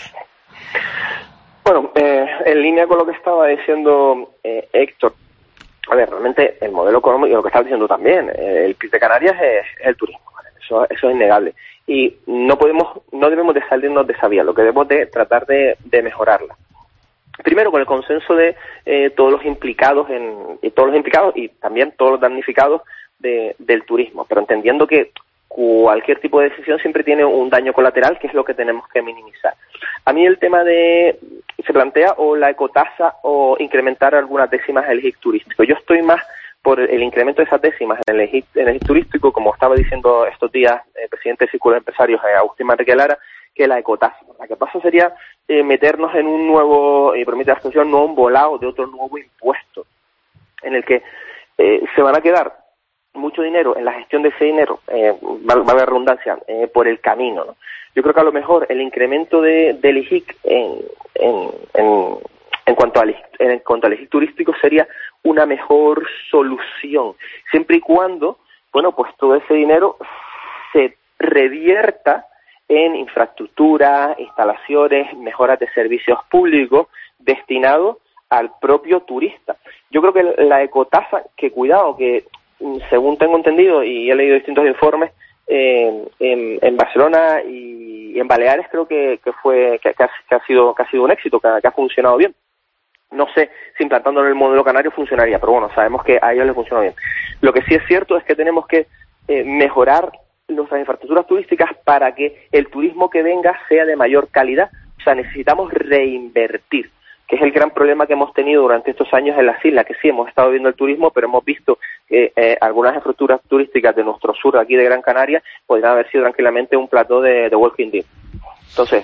Bueno, eh, en línea con lo que estaba diciendo eh, Héctor, a ver, realmente el modelo económico, y lo que estaba diciendo también, eh, el P I B de Canarias es, es el turismo, ¿vale? Eso, eso es innegable. Y no podemos, no debemos de salirnos de esa vía, lo que debemos de tratar de, de mejorarla. Primero, con el consenso de eh, todos los implicados en, y todos los implicados y también todos los damnificados de, del turismo, pero entendiendo que cualquier tipo de decisión siempre tiene un daño colateral, que es lo que tenemos que minimizar. A mí el tema de, se plantea o la ecotasa o incrementar algunas décimas en el I G I C turístico. Yo estoy más por el incremento de esas décimas en el I G I C, en el I G I C turístico, como estaba diciendo estos días el presidente del Círculo de Empresarios, eh, Agustín Manrique Lara, que la ecotasa. La que pasa sería eh, meternos en un nuevo, y eh, permite la extensión, nuevo embolado de otro nuevo impuesto, en el que eh, se van a quedar mucho dinero en la gestión de ese dinero, eh, valga la redundancia, eh, por el camino, ¿no? Yo creo que a lo mejor el incremento de, del I G I C en, en, en, en cuanto al en cuanto al I G I C turístico sería una mejor solución, siempre y cuando, bueno, pues todo ese dinero se revierta en infraestructura, instalaciones, mejoras de servicios públicos destinados al propio turista. Yo creo que la ecotasa, que cuidado, que según tengo entendido y he leído distintos informes, eh, en, en Barcelona y en Baleares creo que, que fue que, que, ha, que ha sido que ha sido un éxito, que, que ha funcionado bien. No sé si implantándolo en el modelo canario funcionaría, pero bueno, sabemos que a ellos les funciona bien. Lo que sí es cierto es que tenemos que eh, mejorar nuestras infraestructuras turísticas para que el turismo que venga sea de mayor calidad. O sea, necesitamos reinvertir, que es el gran problema que hemos tenido durante estos años en las islas, que sí, hemos estado viendo el turismo, pero hemos visto que eh, algunas infraestructuras turísticas de nuestro sur, aquí de Gran Canaria, podrían haber sido tranquilamente un plató de, de Walking Dead. Entonces,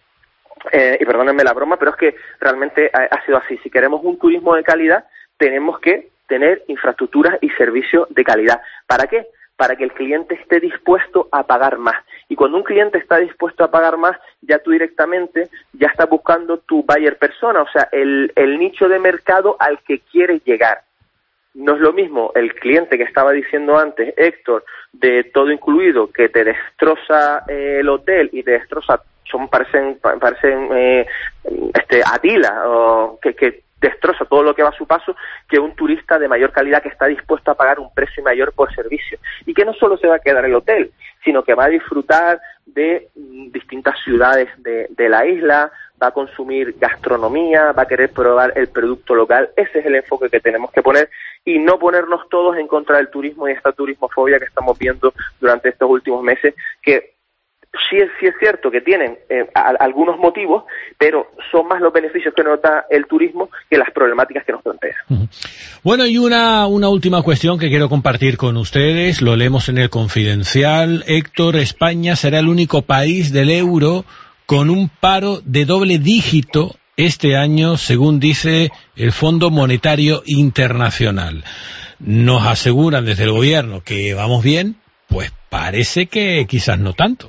eh, y perdónenme la broma, pero es que realmente ha, ha sido así. Si queremos un turismo de calidad, tenemos que tener infraestructuras y servicios de calidad. ¿Para qué? Para que el cliente esté dispuesto a pagar más. Y cuando un cliente está dispuesto a pagar más, ya tú directamente ya estás buscando tu buyer persona, o sea, el, el nicho de mercado al que quieres llegar. No es lo mismo el cliente que estaba diciendo antes, Héctor, de todo incluido, que te destroza eh, el hotel y te destroza, son parecen parecen eh, este Atila, o que, que destroza todo lo que va a su paso, que un turista de mayor calidad que está dispuesto a pagar un precio mayor por servicio. Y que no solo se va a quedar en el hotel, sino que va a disfrutar de mm, distintas ciudades de, de la isla, va a consumir gastronomía, va a querer probar el producto local. Ese es el enfoque que tenemos que poner y no ponernos todos en contra del turismo y esta turismofobia que estamos viendo durante estos últimos meses, que sí es, sí es cierto que tienen eh, a, algunos motivos, pero son más los beneficios que nos da el turismo que las problemáticas que nos plantea. Uh-huh. Bueno, y una, una última cuestión que quiero compartir con ustedes, lo leemos en el Confidencial. Héctor, España será el único país del euro con un paro de doble dígito este año, según dice el Fondo Monetario Internacional. Nos aseguran desde el gobierno que vamos bien, pues parece que quizás no tanto.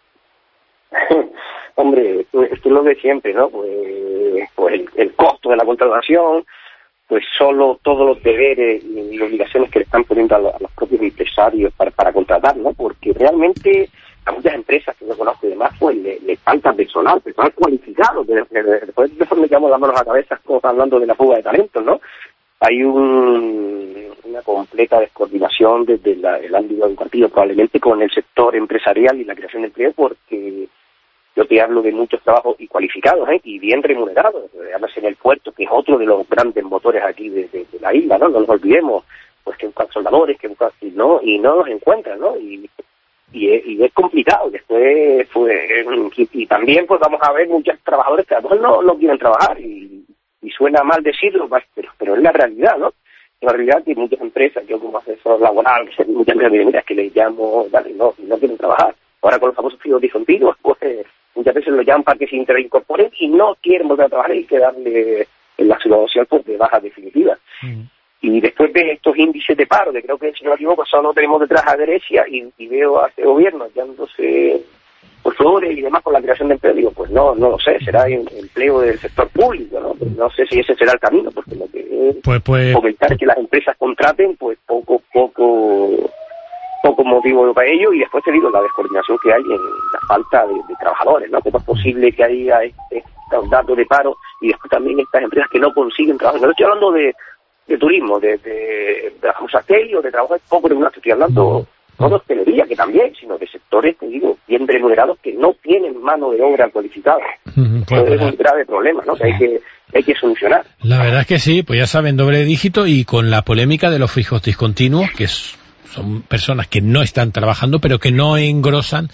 Hombre, esto, esto es lo de siempre, ¿no? Pues, pues el, el costo de la contratación, pues solo todos los deberes y obligaciones que le están poniendo a los, a los propios empresarios para, para contratar, ¿no? Porque realmente a muchas empresas que yo conozco y demás, pues le, le falta personal, personal cualificado, que después de eso me quedamos las manos a la cabeza hablando de la fuga de talentos, ¿no? Hay un, una completa descoordinación desde la, el ámbito educativo, probablemente con el sector empresarial y la creación de empleo, porque yo te hablo de muchos trabajos y cualificados, ¿eh? Y bien remunerados. Además en el puerto, que es otro de los grandes motores aquí de, de, de la isla, ¿no? No nos olvidemos, pues que buscan soldadores, que buscan, y no, y no los encuentran, ¿no? Y, y, es, y es complicado. Después, pues, y, y también pues vamos a ver muchos trabajadores que a lo mejor no, no quieren trabajar, y, y suena mal decirlo, pero, pero es la realidad, ¿no? La realidad que muchas empresas, yo como asesor laboral, muchas empresas que les llamo, dale, no, no quieren trabajar. Ahora con los famosos fijos discontinuos, pues muchas veces lo llaman para que se reincorporen y no quieren volver a trabajar y que darle en la seguridad social pues de baja definitiva. Mm. y después ves estos índices de paro, que creo que, si no me equivoco, solo tenemos detrás a Grecia, y, y veo a este gobierno hallándose por flores y demás con la creación de empleo. Digo, pues no, no lo sé, será en, empleo del sector público, ¿no? Pues no sé si ese será el camino, porque lo que pues, pues... fomentar que las empresas contraten, pues poco, poco... poco motivo para ello, y después te digo la descoordinación que hay en la falta de, de trabajadores, ¿no? ¿Cómo es posible que haya este, estos datos de paro y después también estas empresas que no consiguen trabajo? No estoy hablando de, de turismo, de, de, de hostelería o de trabajo poco regular, estoy hablando no de hostelería, que también, sino de sectores, te digo, bien remunerados, que no tienen mano de obra cualificada. Uh-huh, pues, Eso es un grave problema, ¿no? Que hay que hay que solucionar. La verdad es que sí, pues ya saben, doble dígito, y con la polémica de los fijos discontinuos, que es son personas que no están trabajando, pero que no engrosan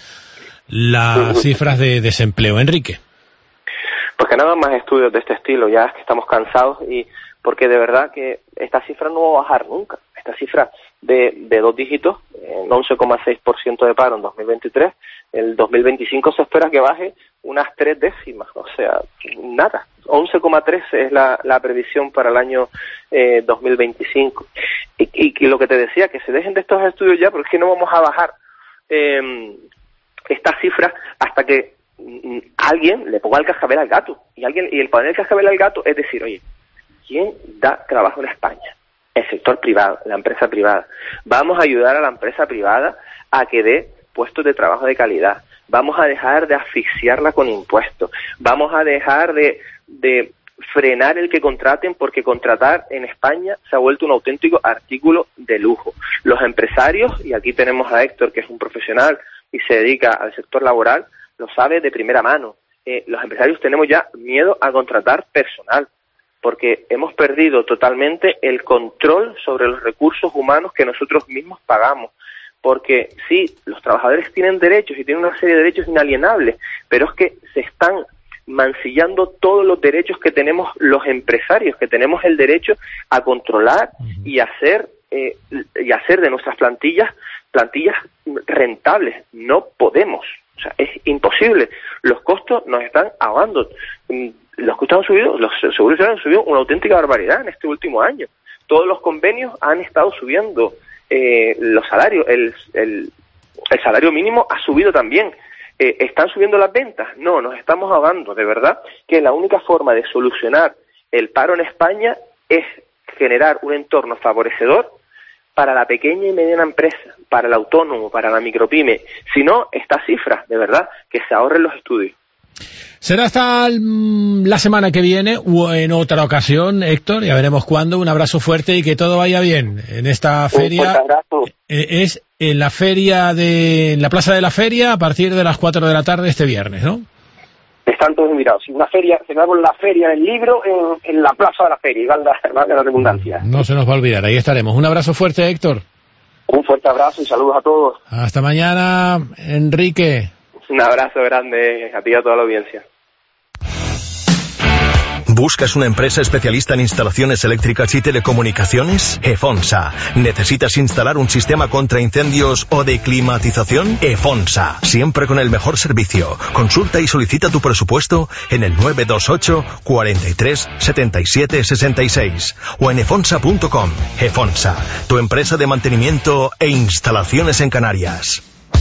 las cifras de desempleo. Enrique. Pues que nada más estudios de este estilo, ya es que estamos cansados, y porque de verdad que esta cifra no va a bajar nunca. Esta cifra de, de dos dígitos, en once coma seis por ciento de paro en dos mil veintitrés, el dos mil veinticinco se espera que baje unas tres décimas, o sea, nada. once coma tres es la, la previsión para el año eh, dos mil veinticinco. Y, y, y lo que te decía, que se dejen de estos estudios ya, porque es que no vamos a bajar eh, estas cifras hasta que mm, alguien le ponga el cascabel al gato. Y alguien y el poner el cascabel al gato es decir, oye, ¿quién da trabajo en España? El sector privado, la empresa privada. Vamos a ayudar a la empresa privada a que dé puestos de trabajo de calidad. Vamos a dejar de asfixiarla con impuestos. Vamos a dejar de, de frenar el que contraten, porque contratar en España se ha vuelto un auténtico artículo de lujo. Los empresarios, y aquí tenemos a Héctor, que es un profesional y se dedica al sector laboral, lo sabe de primera mano. Eh, los empresarios tenemos ya miedo a contratar personal, porque hemos perdido totalmente el control sobre los recursos humanos que nosotros mismos pagamos. Porque sí, los trabajadores tienen derechos y tienen una serie de derechos inalienables, pero es que se están mancillando todos los derechos que tenemos los empresarios, que tenemos el derecho a controlar y hacer eh, y hacer de nuestras plantillas plantillas rentables. No podemos, o sea, es imposible. Los costos nos están ahogando. Los costos han subido, los seguros han subido una auténtica barbaridad en este último año. Todos los convenios han estado subiendo. Eh, los salarios, el, el, el salario mínimo ha subido también. Eh, ¿Están subiendo las ventas? No, nos estamos ahogando. De verdad que la única forma de solucionar el paro en España es generar un entorno favorecedor para la pequeña y mediana empresa, para el autónomo, para la micropyme. Si no, estas cifras, de verdad, que se ahorren los estudios. Será hasta la semana que viene o en otra ocasión, Héctor, ya veremos cuándo. Un abrazo fuerte y que todo vaya bien en esta feria. Es en la feria de en la Plaza de la Feria a partir de las cuatro de la tarde este viernes, ¿no? Están todos invitados. Sí, una feria, celebramos la feria del libro en, en la Plaza de la Feria, y valga la redundancia. No se nos va a olvidar, ahí estaremos. Un abrazo fuerte, Héctor. Un fuerte abrazo y saludos a todos. Hasta mañana, Enrique. Un abrazo grande a ti y a toda la audiencia. ¿Buscas una empresa especialista en instalaciones eléctricas y telecomunicaciones? Efonsa. ¿Necesitas instalar un sistema contra incendios o de climatización? Efonsa. Siempre con el mejor servicio. Consulta y solicita tu presupuesto en el nueve dos ocho, cuarenta y tres, setenta y siete, sesenta y seis o en efonsa punto com. Efonsa. Tu empresa de mantenimiento e instalaciones en Canarias.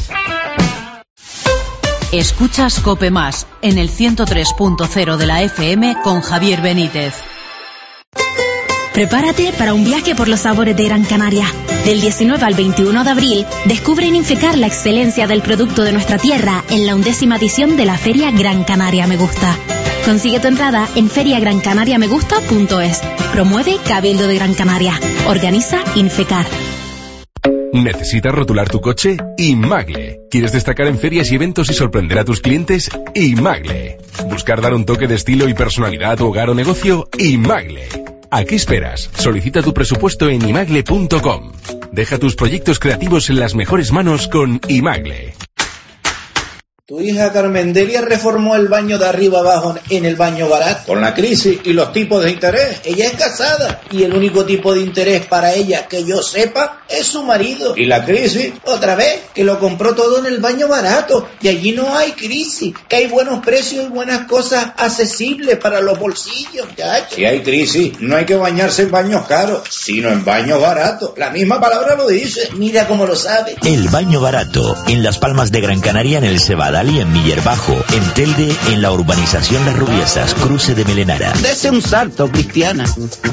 Escuchas COPE Más en el ciento tres punto cero de la F M con Javier Benítez. Prepárate para un viaje por los sabores de Gran Canaria. Del diecinueve al veintiuno de abril, descubre en Infecar la excelencia del producto de nuestra tierra en la undécima edición de la Feria Gran Canaria Me Gusta. Consigue tu entrada en feria gran canaria me gusta punto es. Promueve Cabildo de Gran Canaria. Organiza Infecar. ¿Necesitas rotular tu coche? Imagle. ¿Quieres destacar en ferias y eventos y sorprender a tus clientes? Imagle. ¿Buscar dar un toque de estilo y personalidad a tu hogar o negocio? Imagle. ¿A qué esperas? Solicita tu presupuesto en imagle punto com. Deja tus proyectos creativos en las mejores manos con Imagle. Tu hija Carmendelia reformó el baño de arriba abajo en el baño barato. Con la crisis y los tipos de interés, ella es casada y el único tipo de interés para ella que yo sepa es su marido. Y la crisis, otra vez, que lo compró todo en el baño barato y allí no hay crisis, que hay buenos precios y buenas cosas accesibles para los bolsillos, chacho. Si hay crisis, no hay que bañarse en baños caros, sino en baños baratos. La misma palabra lo dice. Mira cómo lo sabe. El baño barato, en Las Palmas de Gran Canaria, en el Cebadal y en Miller Bajo, en Telde, en la urbanización Las Rubiesas, cruce de Melenara. Dese un salto, Cristiana.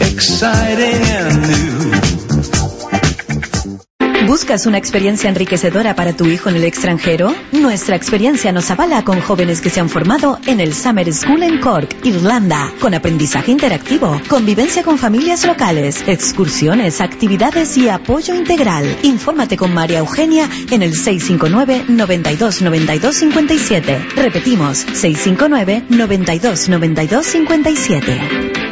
¿Buscas una experiencia enriquecedora para tu hijo en el extranjero? Nuestra experiencia nos avala con jóvenes que se han formado en el Summer School en Cork, Irlanda, con aprendizaje interactivo, convivencia con familias locales, excursiones, actividades y apoyo integral. Infórmate con María Eugenia en el seis cinco nueve, noventa y dos, noventa y dos, cincuenta y siete. Repetimos, seis cinco nueve, noventa y dos, noventa y dos, cincuenta y siete.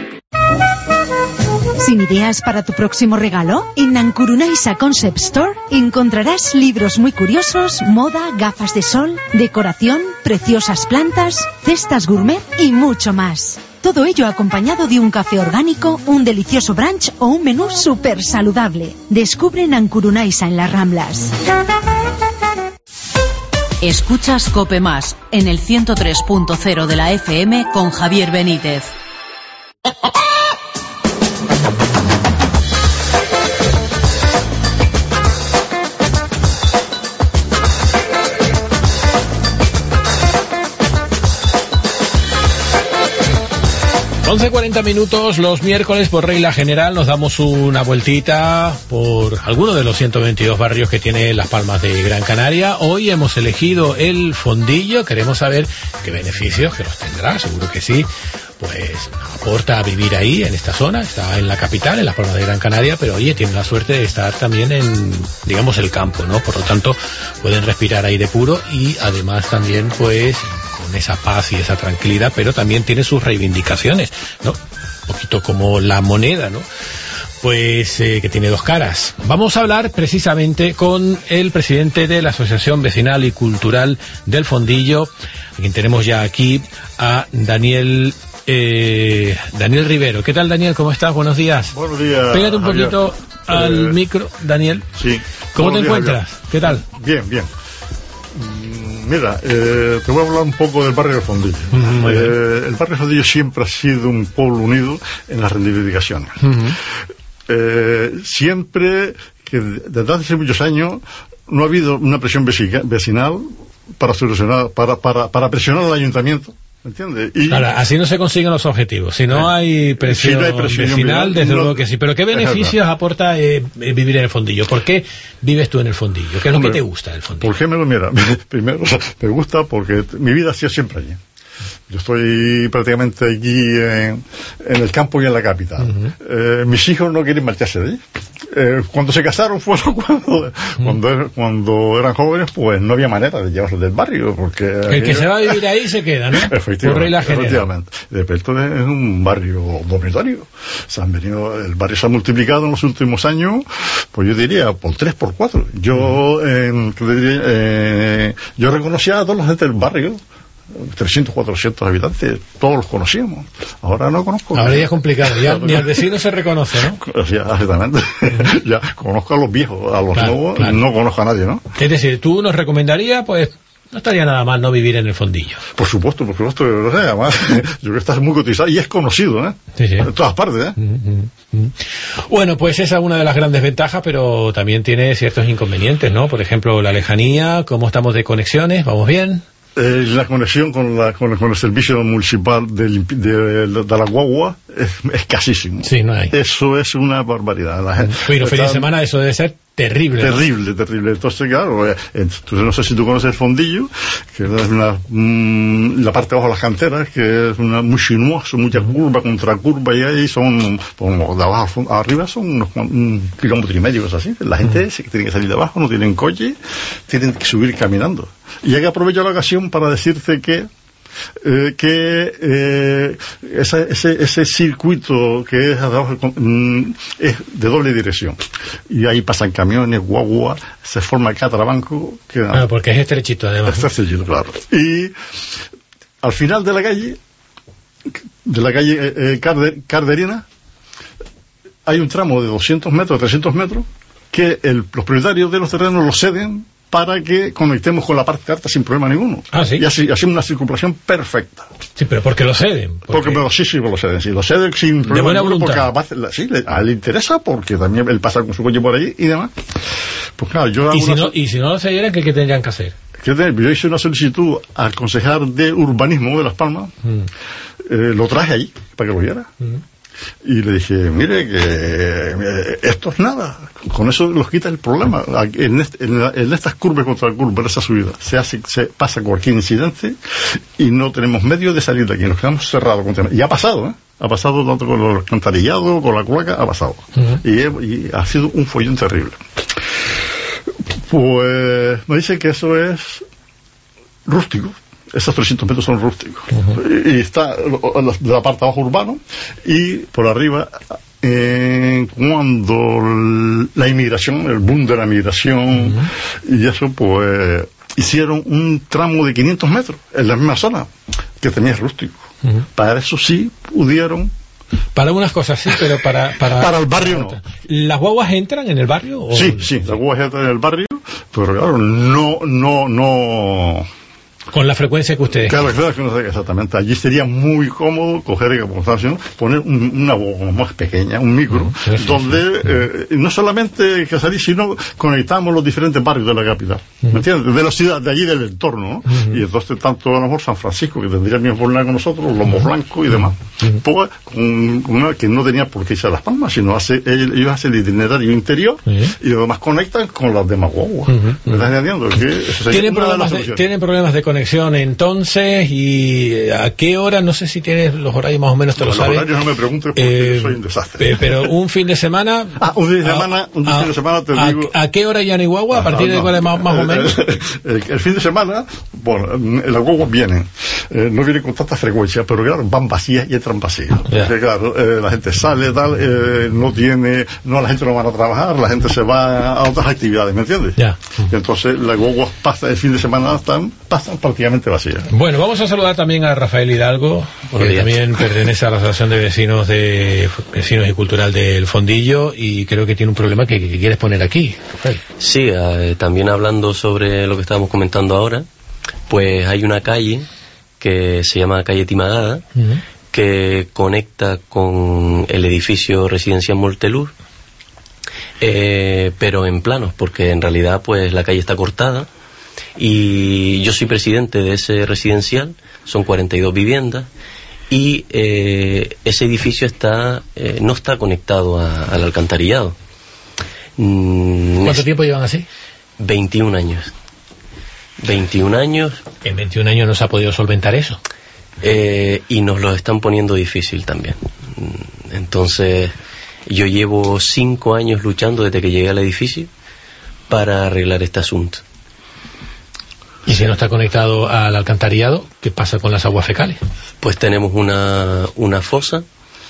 ¿Sin ideas para tu próximo regalo? En Nankurunaisa Concept Store encontrarás libros muy curiosos, moda, gafas de sol, decoración, preciosas plantas, cestas gourmet y mucho más. Todo ello acompañado de un café orgánico, un delicioso brunch o un menú súper saludable. Descubre Nankurunaisa en las Ramblas. Escuchas COPE Más en el ciento tres punto cero de la F M con Javier Benítez. once cuarenta minutos los miércoles, por regla general nos damos una vueltita por alguno de los ciento veintidós barrios que tiene Las Palmas de Gran Canaria. Hoy hemos elegido el Fondillo, queremos saber qué beneficios que los tendrá, seguro que sí. Pues aporta a vivir ahí, en esta zona, está en la capital, en Las Palmas de Gran Canaria, pero oye, tiene la suerte de estar también en, digamos, el campo, ¿no? Por lo tanto, pueden respirar aire puro y además también, pues, con esa paz y esa tranquilidad, pero también tiene sus reivindicaciones, ¿no? Un poquito como la moneda, ¿no? Pues eh, que tiene dos caras. Vamos a hablar precisamente con el presidente de la Asociación Vecinal y Cultural del Fondillo, a quien tenemos ya aquí, a Daniel eh, Daniel Rivero. ¿Qué tal, Daniel? ¿Cómo estás? Buenos días. Buenos días. Pégate un Javier. poquito al eh, micro, Daniel. Sí. ¿Cómo te Buenos días, encuentras? Javier. ¿Qué tal? Bien, bien. Mira, eh, te voy a hablar un poco del barrio del Fondillo. Uh-huh, eh, el barrio del Fondillo siempre ha sido un pueblo unido en las reivindicaciones. Uh-huh. Eh, siempre que desde hace muchos años no ha habido una presión vecinal para solucionar, para, para, para presionar al ayuntamiento. ¿Entiendes? Y claro, así no se consiguen los objetivos. Si no hay presión, si no hay presión vecinal, desde no, luego que sí. Pero ¿qué beneficios aporta eh, vivir en el Fondillo? ¿Por qué vives tú en el Fondillo? ¿Qué es lo Hombre, que te gusta del Fondillo? ¿Por qué me lo mira? Primero, me gusta porque mi vida ha sido siempre allí. Yo estoy prácticamente aquí en, en el campo y en la capital. Uh-huh. Eh, mis hijos no quieren marcharse de allí. Eh, cuando se casaron fueron cuando, uh-huh. cuando, cuando eran jóvenes, pues no había manera de llevarlos del barrio. Porque el que se va a vivir ahí se queda, ¿no? Efectivamente. efectivamente. De Pelto es un barrio dormitorio. Se han venido, el barrio se ha multiplicado en los últimos años, pues yo diría, por tres, por cuatro. Yo, uh-huh. eh, eh, yo reconocía a toda la gente del barrio. trescientos, cuatrocientos habitantes, todos los conocíamos. Ahora no conozco. Ahora ya es complicado, ya ni al vecino se reconoce, ¿no? Ya, exactamente. Ya conozco a los viejos, a los claro, nuevos, claro. No conozco a nadie, ¿no? Es decir, tú nos recomendarías, pues, no estaría nada mal no vivir en el Fondillo. Por supuesto, por supuesto. O sea, además, yo creo que estás muy cotizado y es conocido, ¿eh? Sí, sí. En todas partes, ¿eh? Mm, mm. Bueno, pues esa es una de las grandes ventajas, pero también tiene ciertos inconvenientes, ¿no? Por ejemplo, la lejanía, cómo estamos de conexiones, ¿vamos bien? Eh, la conexión con, la, con, con el servicio municipal de, de, de, de la guagua es escasísimo. Sí, no hay. Eso es una barbaridad. La gente, Oye, los fines de semana eso debe ser terrible. Terrible, ¿no? terrible. Entonces, claro, eh, entonces no sé si tú conoces el Fondillo, que es una, mmm, la parte de abajo de las canteras, que es una muy sinuosa, mucha curva contra curva, y ahí son, como de abajo a arriba son unos un kilómetro y medio, así. La gente uh-huh. tiene que salir de abajo, no tienen coche, tienen que subir caminando. Y hay que aprovechar la ocasión para decirte que eh, que eh, esa, ese, ese circuito que es, mm, es de doble dirección. Y ahí pasan camiones, guagua, se forma cada trabanco. Que, ah, porque es estrechito además. Es estrechito, claro. Y al final de la calle, de la calle eh, Carder, Carderina, hay un tramo de doscientos metros, trescientos metros, que el, los propietarios de los terrenos los ceden para que conectemos con la parte alta sin problema ninguno. Ah, ¿sí? Y así, así una circunvalación perfecta. Sí, pero ¿por qué lo ceden? Porque, porque pero sí, sí, lo ceden, sí, lo ceden sin problema de buena ninguno, voluntad. Porque a, sí, le, a él le interesa, porque también él pasa con su coche por allí y demás. Pues claro, yo ¿Y si, no, y si no lo cedieran, ¿qué, qué tendrían que hacer? Yo hice una solicitud al concejal de urbanismo de Las Palmas, mm. eh, lo traje ahí para que lo viera. Mm. Y le dije, mire, que eh, esto es nada, con eso los quita el problema. En, este, en, la, en estas curvas contra curvas, en esa subida, se hace, se pasa cualquier incidente y no tenemos medios de salir de aquí, nos quedamos cerrados. Y ha pasado, ¿eh? Ha pasado tanto con los alcantarillados, con la cloaca, ha pasado. Uh-huh. y, y ha sido un follón terrible. Pues me dice que eso es rústico. Esos trescientos metros son rústicos. Uh-huh. y, y está de la parte abajo urbano y por arriba eh, cuando la inmigración, el boom de la inmigración uh-huh. y eso, pues hicieron un tramo de quinientos metros en la misma zona que también es rústico. Uh-huh. Para eso sí pudieron. Para unas cosas sí, pero para para, para el barrio no. ¿Las guaguas entran en el barrio? ¿O? Sí, sí, las guaguas entran en el barrio, pero claro, no, no, no. Con la frecuencia que ustedes. Claro, claro, que no sé exactamente. Allí sería muy cómodo coger, poner un, una boca más pequeña, un micro, uh-huh. sí, sí, donde sí, sí. Eh, no solamente que salir, sino conectamos los diferentes barrios de la capital. Uh-huh. ¿Me entiendes? De la ciudad, de allí del entorno, ¿no? Uh-huh. Y entonces, tanto a lo mejor San Francisco, que tendría el mismo problema con nosotros, Lomo uh-huh. Blanco y demás, uh-huh. pues, con, con una que no tenía por qué irse a Las Palmas, sino hace, ellos hacen el itinerario interior uh-huh. y además conectan con las demás guaguas. Uh-huh. ¿Me estás entendiendo? Que ¿Tienen, problemas de, ¿Tienen problemas de conexión entonces? Entonces, ¿y a qué hora? No sé si tienes los horarios más o menos, te lo sabes. Los horarios no me preguntes porque eh, yo soy un desastre. Pero un fin de semana... Ah, un fin de semana, un a, fin de semana te a, digo... ¿A qué hora ya en Iguagua? ¿A partir ah, no, de cuál es más, más o menos? El, el fin de semana, bueno, las guaguas vienen. Eh, no vienen con tanta frecuencia, pero claro, van vacías y entran vacías. Yeah. Porque claro, eh, la gente sale, tal, eh, no tiene... No, la gente no va a trabajar, la gente se va a otras actividades, ¿me entiendes? Ya. Yeah. Y entonces las guaguas pasan, el fin de semana están, pasan prácticamente vacías. Bueno, vamos a saludar también a Rafael Hidalgo, que también pertenece a la Asociación de Vecinos de Vecinos y Cultural del Fondillo, y creo que tiene un problema que, que quieres poner aquí, Rafael. Sí, eh, también hablando sobre lo que estábamos comentando ahora, pues hay una calle que se llama calle Timagada, uh-huh. que conecta con el edificio residencial Molteluz, eh, pero en planos, porque en realidad pues la calle está cortada. Y yo soy presidente de ese residencial, son cuarenta y dos viviendas, y eh, ese edificio está eh, no está conectado a, al alcantarillado. Mm, ¿Cuánto es, tiempo llevan así? veintiún años. veintiún años. ¿En veintiún años no se ha podido solventar eso? Eh, y nos lo están poniendo difícil también. Entonces, yo llevo cinco años luchando desde que llegué al edificio para arreglar este asunto. ¿Y si no está conectado al alcantarillado, qué pasa con las aguas fecales? Pues tenemos una, una fosa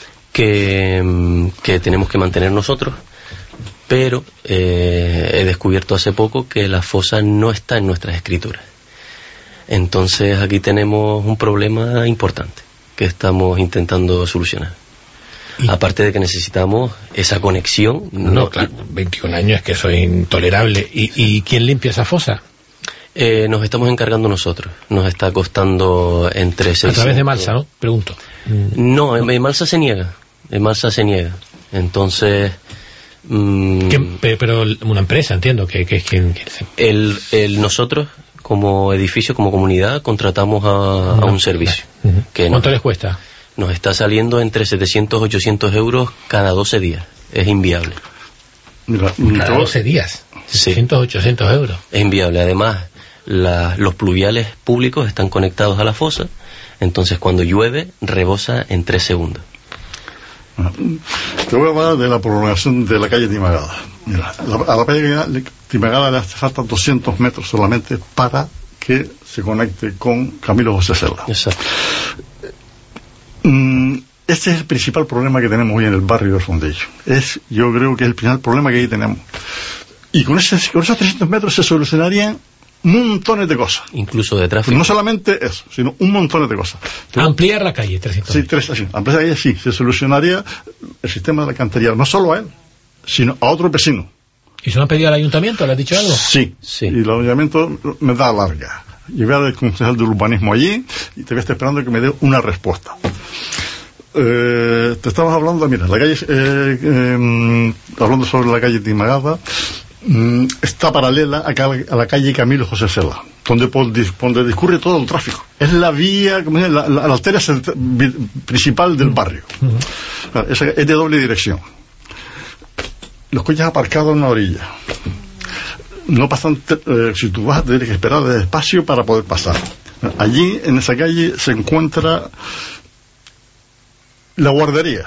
que, que tenemos que mantener nosotros, pero eh, he descubierto hace poco que la fosa no está en nuestras escrituras. Entonces aquí tenemos un problema importante que estamos intentando solucionar. ¿Y? Aparte de que necesitamos esa conexión. No, no claro, veintiún años es que eso es intolerable. ¿Y, y quién limpia esa fosa? Eh, nos estamos encargando nosotros. Nos está costando entre seiscientos... A través de Malsa, ¿no? Pregunto. No, en, en Malsa se niega. En Malsa se niega. Entonces... Mmm, ¿Qué, pero una empresa, entiendo, que, que es quien... El, el, nosotros, como edificio, como comunidad, contratamos a, no, a un servicio. Uh-huh. que ¿Cuánto nos, les cuesta? Nos está saliendo entre setecientos y ochocientos euros cada doce días. Es inviable. Mira, cada doce días. setecientos, ochocientos euros. Es inviable. Además... La, los pluviales públicos están conectados a la fosa, entonces cuando llueve rebosa en tres segundos. Te voy a hablar de la prolongación de la calle Timagada. Mira, la, a la calle Timagada le hace falta doscientos metros solamente para que se conecte con Camilo José Cela. Exacto. Mm, este es el principal problema que tenemos hoy en el barrio de Fondello. Es, yo creo que es el principal problema que ahí tenemos. Y con, ese, con esos trescientos metros se solucionarían montones de cosas. Incluso de tráfico. No solamente eso, sino un montón de cosas. Ampliar la calle, trescientos. Sí, tres, sí, ampliar la calle sí, se solucionaría el sistema de alcantarillado, no solo a él, sino a otro vecino. ¿Y se lo han pedido al ayuntamiento? ¿Le has dicho algo? Sí, sí. Y el ayuntamiento me da larga. Llevé al concejal de urbanismo allí y te voy a estar esperando que me dé una respuesta. Eh, te estabas hablando, mira, la calle, eh, eh, hablando sobre la calle Timagada, eh, está paralela a, a la calle Camilo José Cela, donde, donde discurre todo el tráfico. Es la vía, como es, la, la, la arteria principal del barrio. Uh-huh. Es, es de doble dirección. Los coches aparcados en la orilla. No pasan, eh, si tú vas, tienes que esperar despacio para poder pasar. Allí, en esa calle, se encuentra la guardería,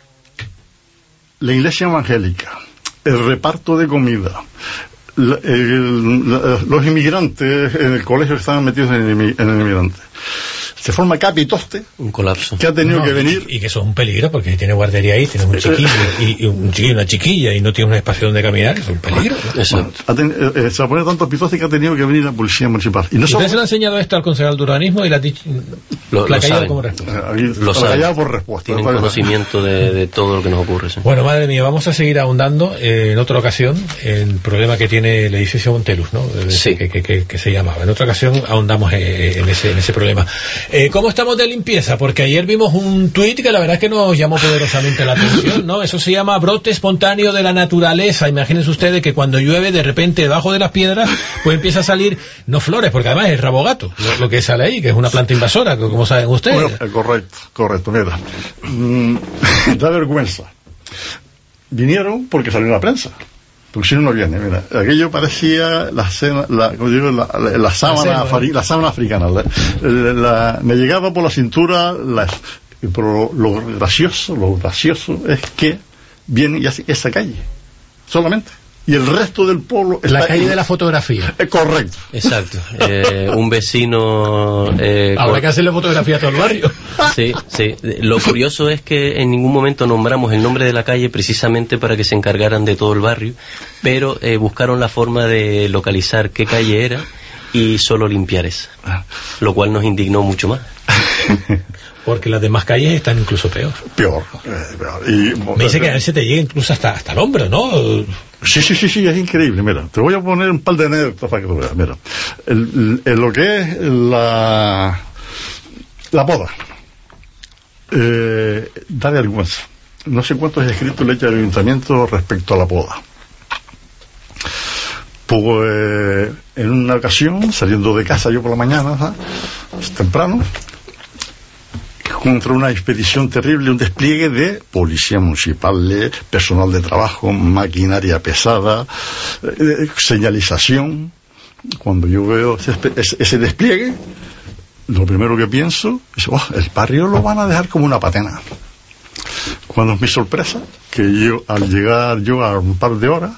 la iglesia evangélica, el reparto de comida, la, el, la, los inmigrantes en el colegio que estaban metidos en el, en el inmigrante. Se forma capitoste, un colapso, que ha tenido no, que venir. Y, y que eso es un peligro, porque si tiene guardería ahí, tienes un chiquillo y, y un chiquillo y una chiquilla y no tiene un espacio donde caminar, es un peligro. Bueno, ten, eh, se pone tanto capitoste que ha tenido que venir la policía municipal. Y no ¿Usted solo... se lo ha enseñado esto al concejal de urbanismo y le ha dicho, lo, la lo callado saben. como respuesta? Ahí, lo saben. Por respuesta. Tienen conocimiento de, de todo lo que nos ocurre. Sí. Bueno, madre mía, vamos a seguir ahondando eh, en otra ocasión en el problema que tiene el edificio Montelus, ¿no? Sí. Que, que, que, que se llamaba. En otra ocasión ahondamos eh, en, ese, en ese problema. Eh, ¿Cómo estamos de limpieza? Porque ayer vimos un tuit que la verdad es que nos llamó poderosamente la atención, ¿no? Eso se llama brote espontáneo de la naturaleza. Imagínense ustedes que cuando llueve, de repente, debajo de las piedras, pues empieza a salir, no flores, porque además es rabogato, lo, lo que sale ahí, que es una planta invasora, como saben ustedes. Bueno, eh, correcto, correcto, mira. Mm, da vergüenza. Vinieron porque salió en la prensa. Porque si no, no viene, mira. Aquello parecía la cena, la, como digo, la, la, la sábana, la, la sábana africana. La, la, la, me llegaba por la cintura, la, pero lo, lo gracioso, lo gracioso es que viene y hace esa calle. Solamente. Y el resto del pueblo está la calle en... de la fotografía. Eh, correcto. Exacto. Eh, un vecino... Eh, Habrá con... que hacerle fotografía a todo el barrio. Sí, sí. Lo curioso es que en ningún momento nombramos el nombre de la calle precisamente para que se encargaran de todo el barrio, pero eh, buscaron la forma de localizar qué calle era y solo limpiar esa, lo cual nos indignó mucho más. Porque las demás calles están incluso peor. Peor. Eh, peor. Y, me dice que a veces te llega incluso hasta, hasta el hombro, ¿no? Sí, sí, sí, sí, es increíble. Mira, te voy a poner un par de anécdotas para que lo veas. Mira, el, el, lo que es la, la poda, eh, da vergüenza. No sé cuántos escritos le echa el ayuntamiento respecto a la poda. Pues en una ocasión, saliendo de casa yo por la mañana, ¿sabes? Temprano, contra una expedición terrible, un despliegue de policía municipal, personal de trabajo, maquinaria pesada, eh, señalización. Cuando yo veo ese, ese despliegue, lo primero que pienso es, oh, el barrio lo van a dejar como una patena. Cuando es mi sorpresa, que yo, al llegar yo a un par de horas,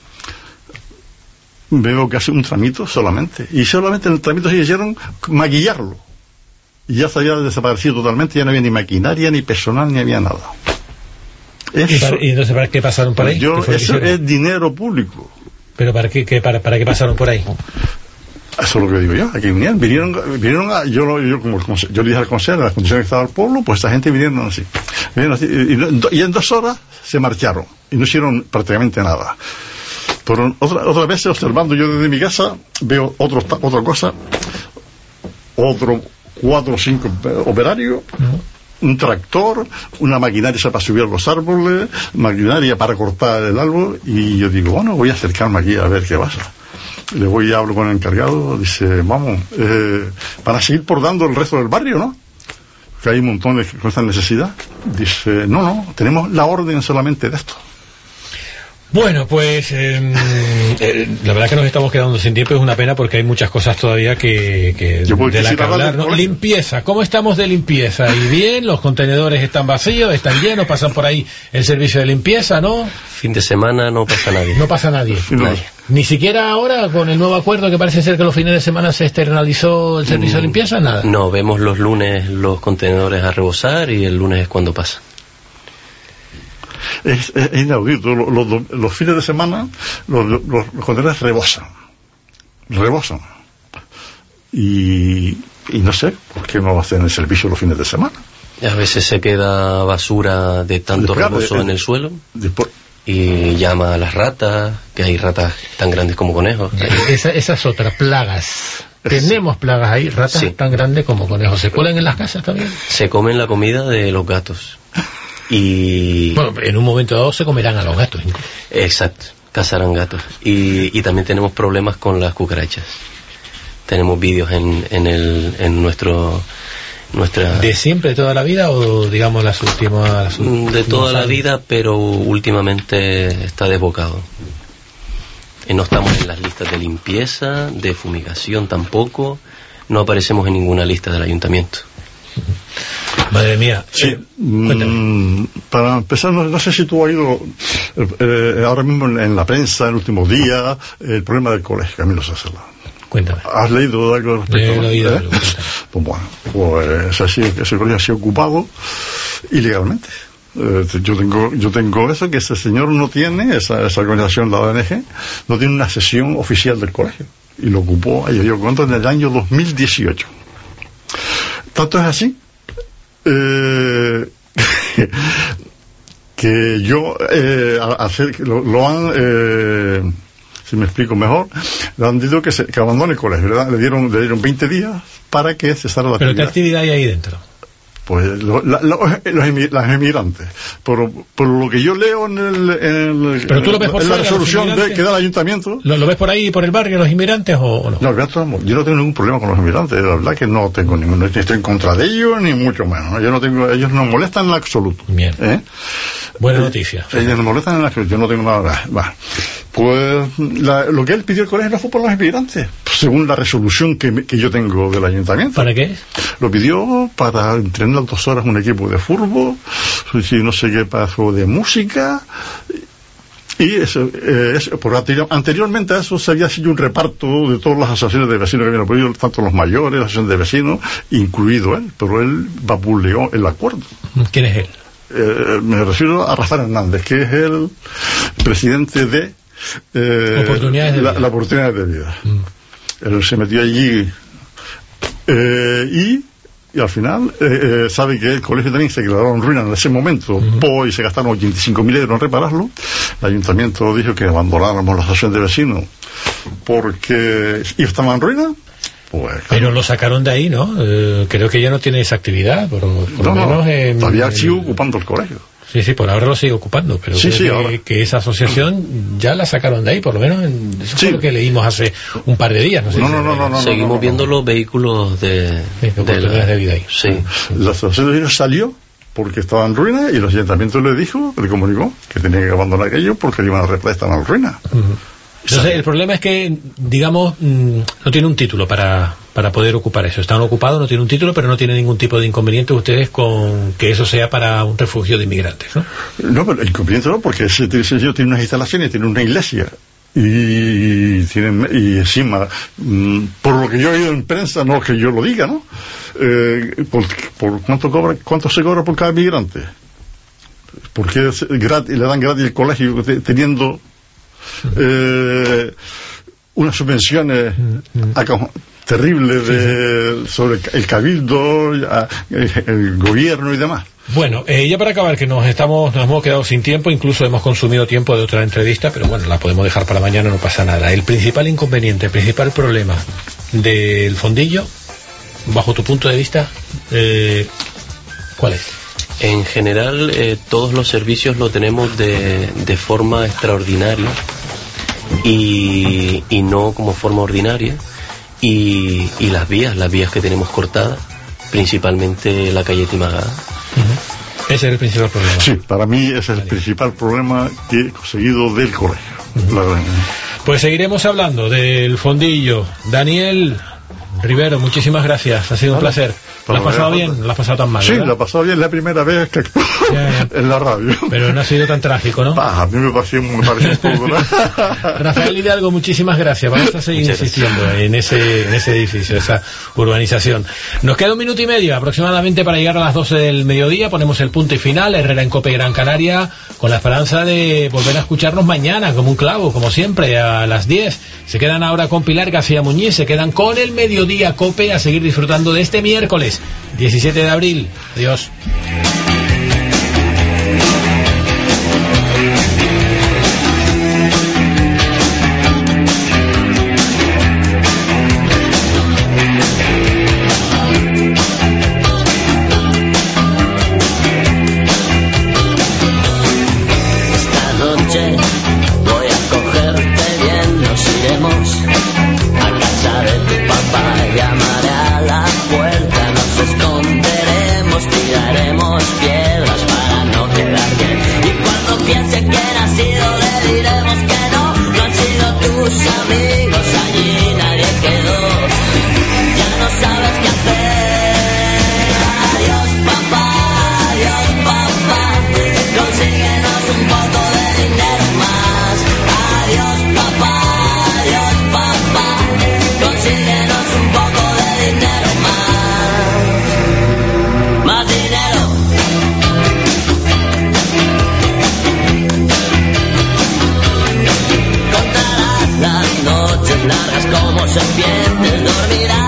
veo que hace un tramito solamente, y solamente en el tramito se hicieron maquillarlo. Y ya se había desaparecido totalmente, ya no había ni maquinaria, ni personal, ni había nada. Eso, ¿Y, para, ¿Y entonces para qué pasaron por ahí? Yo, eso es dinero público. ¿Pero para qué, qué, para, para qué pasaron por ahí? Eso es lo que digo yo. Aquí vinieron, vinieron, vinieron a, yo, yo, como, como yo le dije al consejo, en las condiciones que estaba el pueblo, pues esta gente vinieron así. Vinieron así y, y en dos horas se marcharon, y no hicieron prácticamente nada. Pero otra, otra vez, observando yo desde mi casa, veo otro, otra cosa, otro cuatro o cinco operarios, uh-huh. un tractor, una maquinaria para subir los árboles, maquinaria para cortar el árbol, y yo digo, bueno, voy a acercarme aquí a ver qué pasa. Le voy y hablo con el encargado, dice, vamos, eh, para seguir podando el resto del barrio, ¿no? Que hay montones con esta necesidad. Dice, no, no, tenemos la orden solamente de esto. Bueno, pues eh, eh, la verdad que nos estamos quedando sin tiempo, es una pena porque hay muchas cosas todavía que, que de la que hablar, ¿no? Limpieza, ¿cómo estamos de limpieza? ¿Y bien? ¿Los contenedores están vacíos, están llenos, pasan por ahí el servicio de limpieza, no? Fin de semana no pasa nadie. No pasa nadie. nadie. Ni siquiera ahora con el nuevo acuerdo que parece ser que los fines de semana se externalizó el servicio mm, de limpieza, nada. No, vemos los lunes los contenedores a rebosar y el lunes es cuando pasa. Es, es, es inaudito. Los, los, los fines de semana los, los, los contenedores rebosan. Rebosan. Y, y no sé por qué no hacen el servicio los fines de semana. A veces se queda basura de tanto después, rebozo eh, en el suelo. Después. Y llama a las ratas, que hay ratas tan grandes como conejos. Esa, esas otras plagas. Tenemos plagas ahí, ratas sí. tan grandes como conejos. ¿Se cuelan en las casas también? Se comen la comida de los gatos. Y bueno, en un momento dado se comerán a los gatos incluso. Exacto, cazarán gatos. Y, y también tenemos problemas con las cucarachas. Tenemos vídeos en, en, el, en nuestro... nuestra ¿De siempre, de toda la vida o digamos las últimas? Las últimas de toda la años? vida, pero últimamente está desbocado. Y no estamos en las listas de limpieza, de fumigación tampoco. No aparecemos en ninguna lista del ayuntamiento. Madre mía. Sí. Eh, mm, para empezar, no, no sé si tú has oído eh, ahora mismo en, en la prensa, en los últimos días, el problema del colegio Camilo Sasela. Cuéntame. ¿Has leído algo al respecto? He leído ¿Eh? algo, pues bueno, pues así, ese colegio ha sido ocupado ilegalmente. Eh, yo tengo yo tengo eso, que ese señor no tiene, esa, esa organización, la O N G, no tiene una sesión oficial del colegio. Y lo ocupó, yo, yo cuento, en el año dos mil dieciocho. Tanto es así eh, que yo eh, hacer, lo, lo han eh, si me explico mejor, le han dicho que, se, que abandone el colegio, ¿verdad? Le dieron le dieron veinte días para que cesara la actividad. ¿Pero qué actividad hay ahí dentro? Pues lo, la, la, los, emi, las emigrantes, por, por lo que yo leo en, el, en, el, ¿Pero tú lo ves por en fuera, la resolución de, que da el ayuntamiento. ¿Lo, ¿Lo ves por ahí, por el barrio, los inmigrantes o, o no? No, yo no tengo ningún problema con los inmigrantes, la verdad que no tengo ningún, no estoy en contra de ellos, ni mucho menos, ¿no? Yo no tengo, ellos no molestan en absoluto. Bien. ¿Eh? Buena noticia. Eh, ellos no molestan en absoluto, yo no tengo nada. Va. Pues la, lo que él pidió al colegio no fue por los inmigrantes, según la resolución que, que yo tengo del ayuntamiento. ¿Para qué? Lo pidió para entrenar dos horas un equipo de fútbol, si no sé qué pasó, de música, y eso, eh, eso por anterior, anteriormente a eso se había sido un reparto de todas las asociaciones de vecinos que habían pedido, tanto los mayores, las asociaciones de vecinos, incluido él, pero él vapuleó el acuerdo. ¿Quién es él? Eh, me refiero a Rafael Hernández, que es el presidente de eh, oportunidades de la, vida. la oportunidad de vida. Mm. Él se metió allí eh, y Y al final, eh, eh, sabe que el colegio también se declaró en ruina en ese momento, uh-huh. pues, y se gastaron ochenta y cinco mil euros en repararlo. El ayuntamiento dijo que abandonáramos la asociación de vecinos porque y estaba en ruina. Pues, pero lo sacaron de ahí, ¿no? Eh, creo que ya no tiene esa actividad, por, por no, lo menos no, en, todavía en, sigue ocupando el colegio. Sí, sí, por ahora lo sigue ocupando, pero sí, creo sí, que, ahora. que esa asociación ya la sacaron de ahí, por lo menos en, eso sí. fue lo que leímos hace un par de días. No, sé no, si no, no, no, no, Seguimos no, no, viendo no. los vehículos de, sí, de, de, la, de vida ahí. Sí. La asociación de ellos salió porque estaba en ruina y el ayuntamiento le dijo, le comunicó que tenía que abandonar aquello porque le iban a reparar, estaban en ruina. Uh-huh. Entonces, el problema es que, digamos, mmm, no tiene un título para, para poder ocupar eso. Están ocupados, no tiene un título, pero no tiene ningún tipo de inconveniente ustedes con que eso sea para un refugio de inmigrantes, ¿no? No, pero el inconveniente no, porque ese señor tiene unas instalaciones, tiene una iglesia. Y tienen, y encima, mmm, por lo que yo he oído en prensa, no que yo lo diga, ¿no? Eh, por, por cuánto cobra, cuánto se cobra por cada inmigrante. Porque gratis, le dan gratis el colegio teniendo Eh, unas subvenciones mm-hmm. terribles de, sobre el cabildo, el, el gobierno y demás. Bueno, eh, ya para acabar, que nos estamos nos hemos quedado sin tiempo, incluso hemos consumido tiempo de otra entrevista, pero bueno, la podemos dejar para mañana, no pasa nada. El principal inconveniente, el principal problema del fondillo, bajo tu punto de vista, eh, ¿cuál es? En general, eh, todos los servicios lo tenemos de, de forma extraordinaria y, y no como forma ordinaria. Y, y las vías, las vías que tenemos cortadas, principalmente la calle Timagada. Uh-huh. Ese es el principal problema. Sí, para mí ese es el vale. principal problema que he conseguido del colegio. Uh-huh. Pues seguiremos hablando del fondillo. Daniel Rivero, muchísimas gracias, ha sido un vale. placer. ¿La has pasado bien? ¿La has pasado tan mal? Sí, ¿verdad? la he pasado bien, la primera vez que actúo en la radio. Pero no ha sido tan trágico, ¿no? Ah, a mí me pareció, me pareció un poco, ¿no? Rafael Hidalgo, muchísimas gracias. Vamos a seguir Muchas insistiendo gracias. en ese en ese edificio, esa urbanización. Nos queda un minuto y medio aproximadamente para llegar a las doce del mediodía. Ponemos el punto y final. Herrera en Cope Gran Canaria, con la esperanza de volver a escucharnos mañana, como un clavo, como siempre, a las diez. Se quedan ahora con Pilar García Muñiz, se quedan con el Mediodía Cope a seguir disfrutando de este miércoles diecisiete de abril. Adiós. Esta noche voy a cogerte bien, nos iremos a casa de tu papá, llamaré a la puerta, nos esconderemos, tiraremos piedras para no quedar bien. Y cuando piense que ha sido, le diremos que no, no han sido tus amigos, allí nadie quedó, ya no sabes qué hacer. Adiós papá, adiós papá, consíguenos un poco de dinero más. Adiós papá, adiós papá, consíguenos un poco de dinero más. Más dinero. Contarás las noches largas como serpientes, dormirás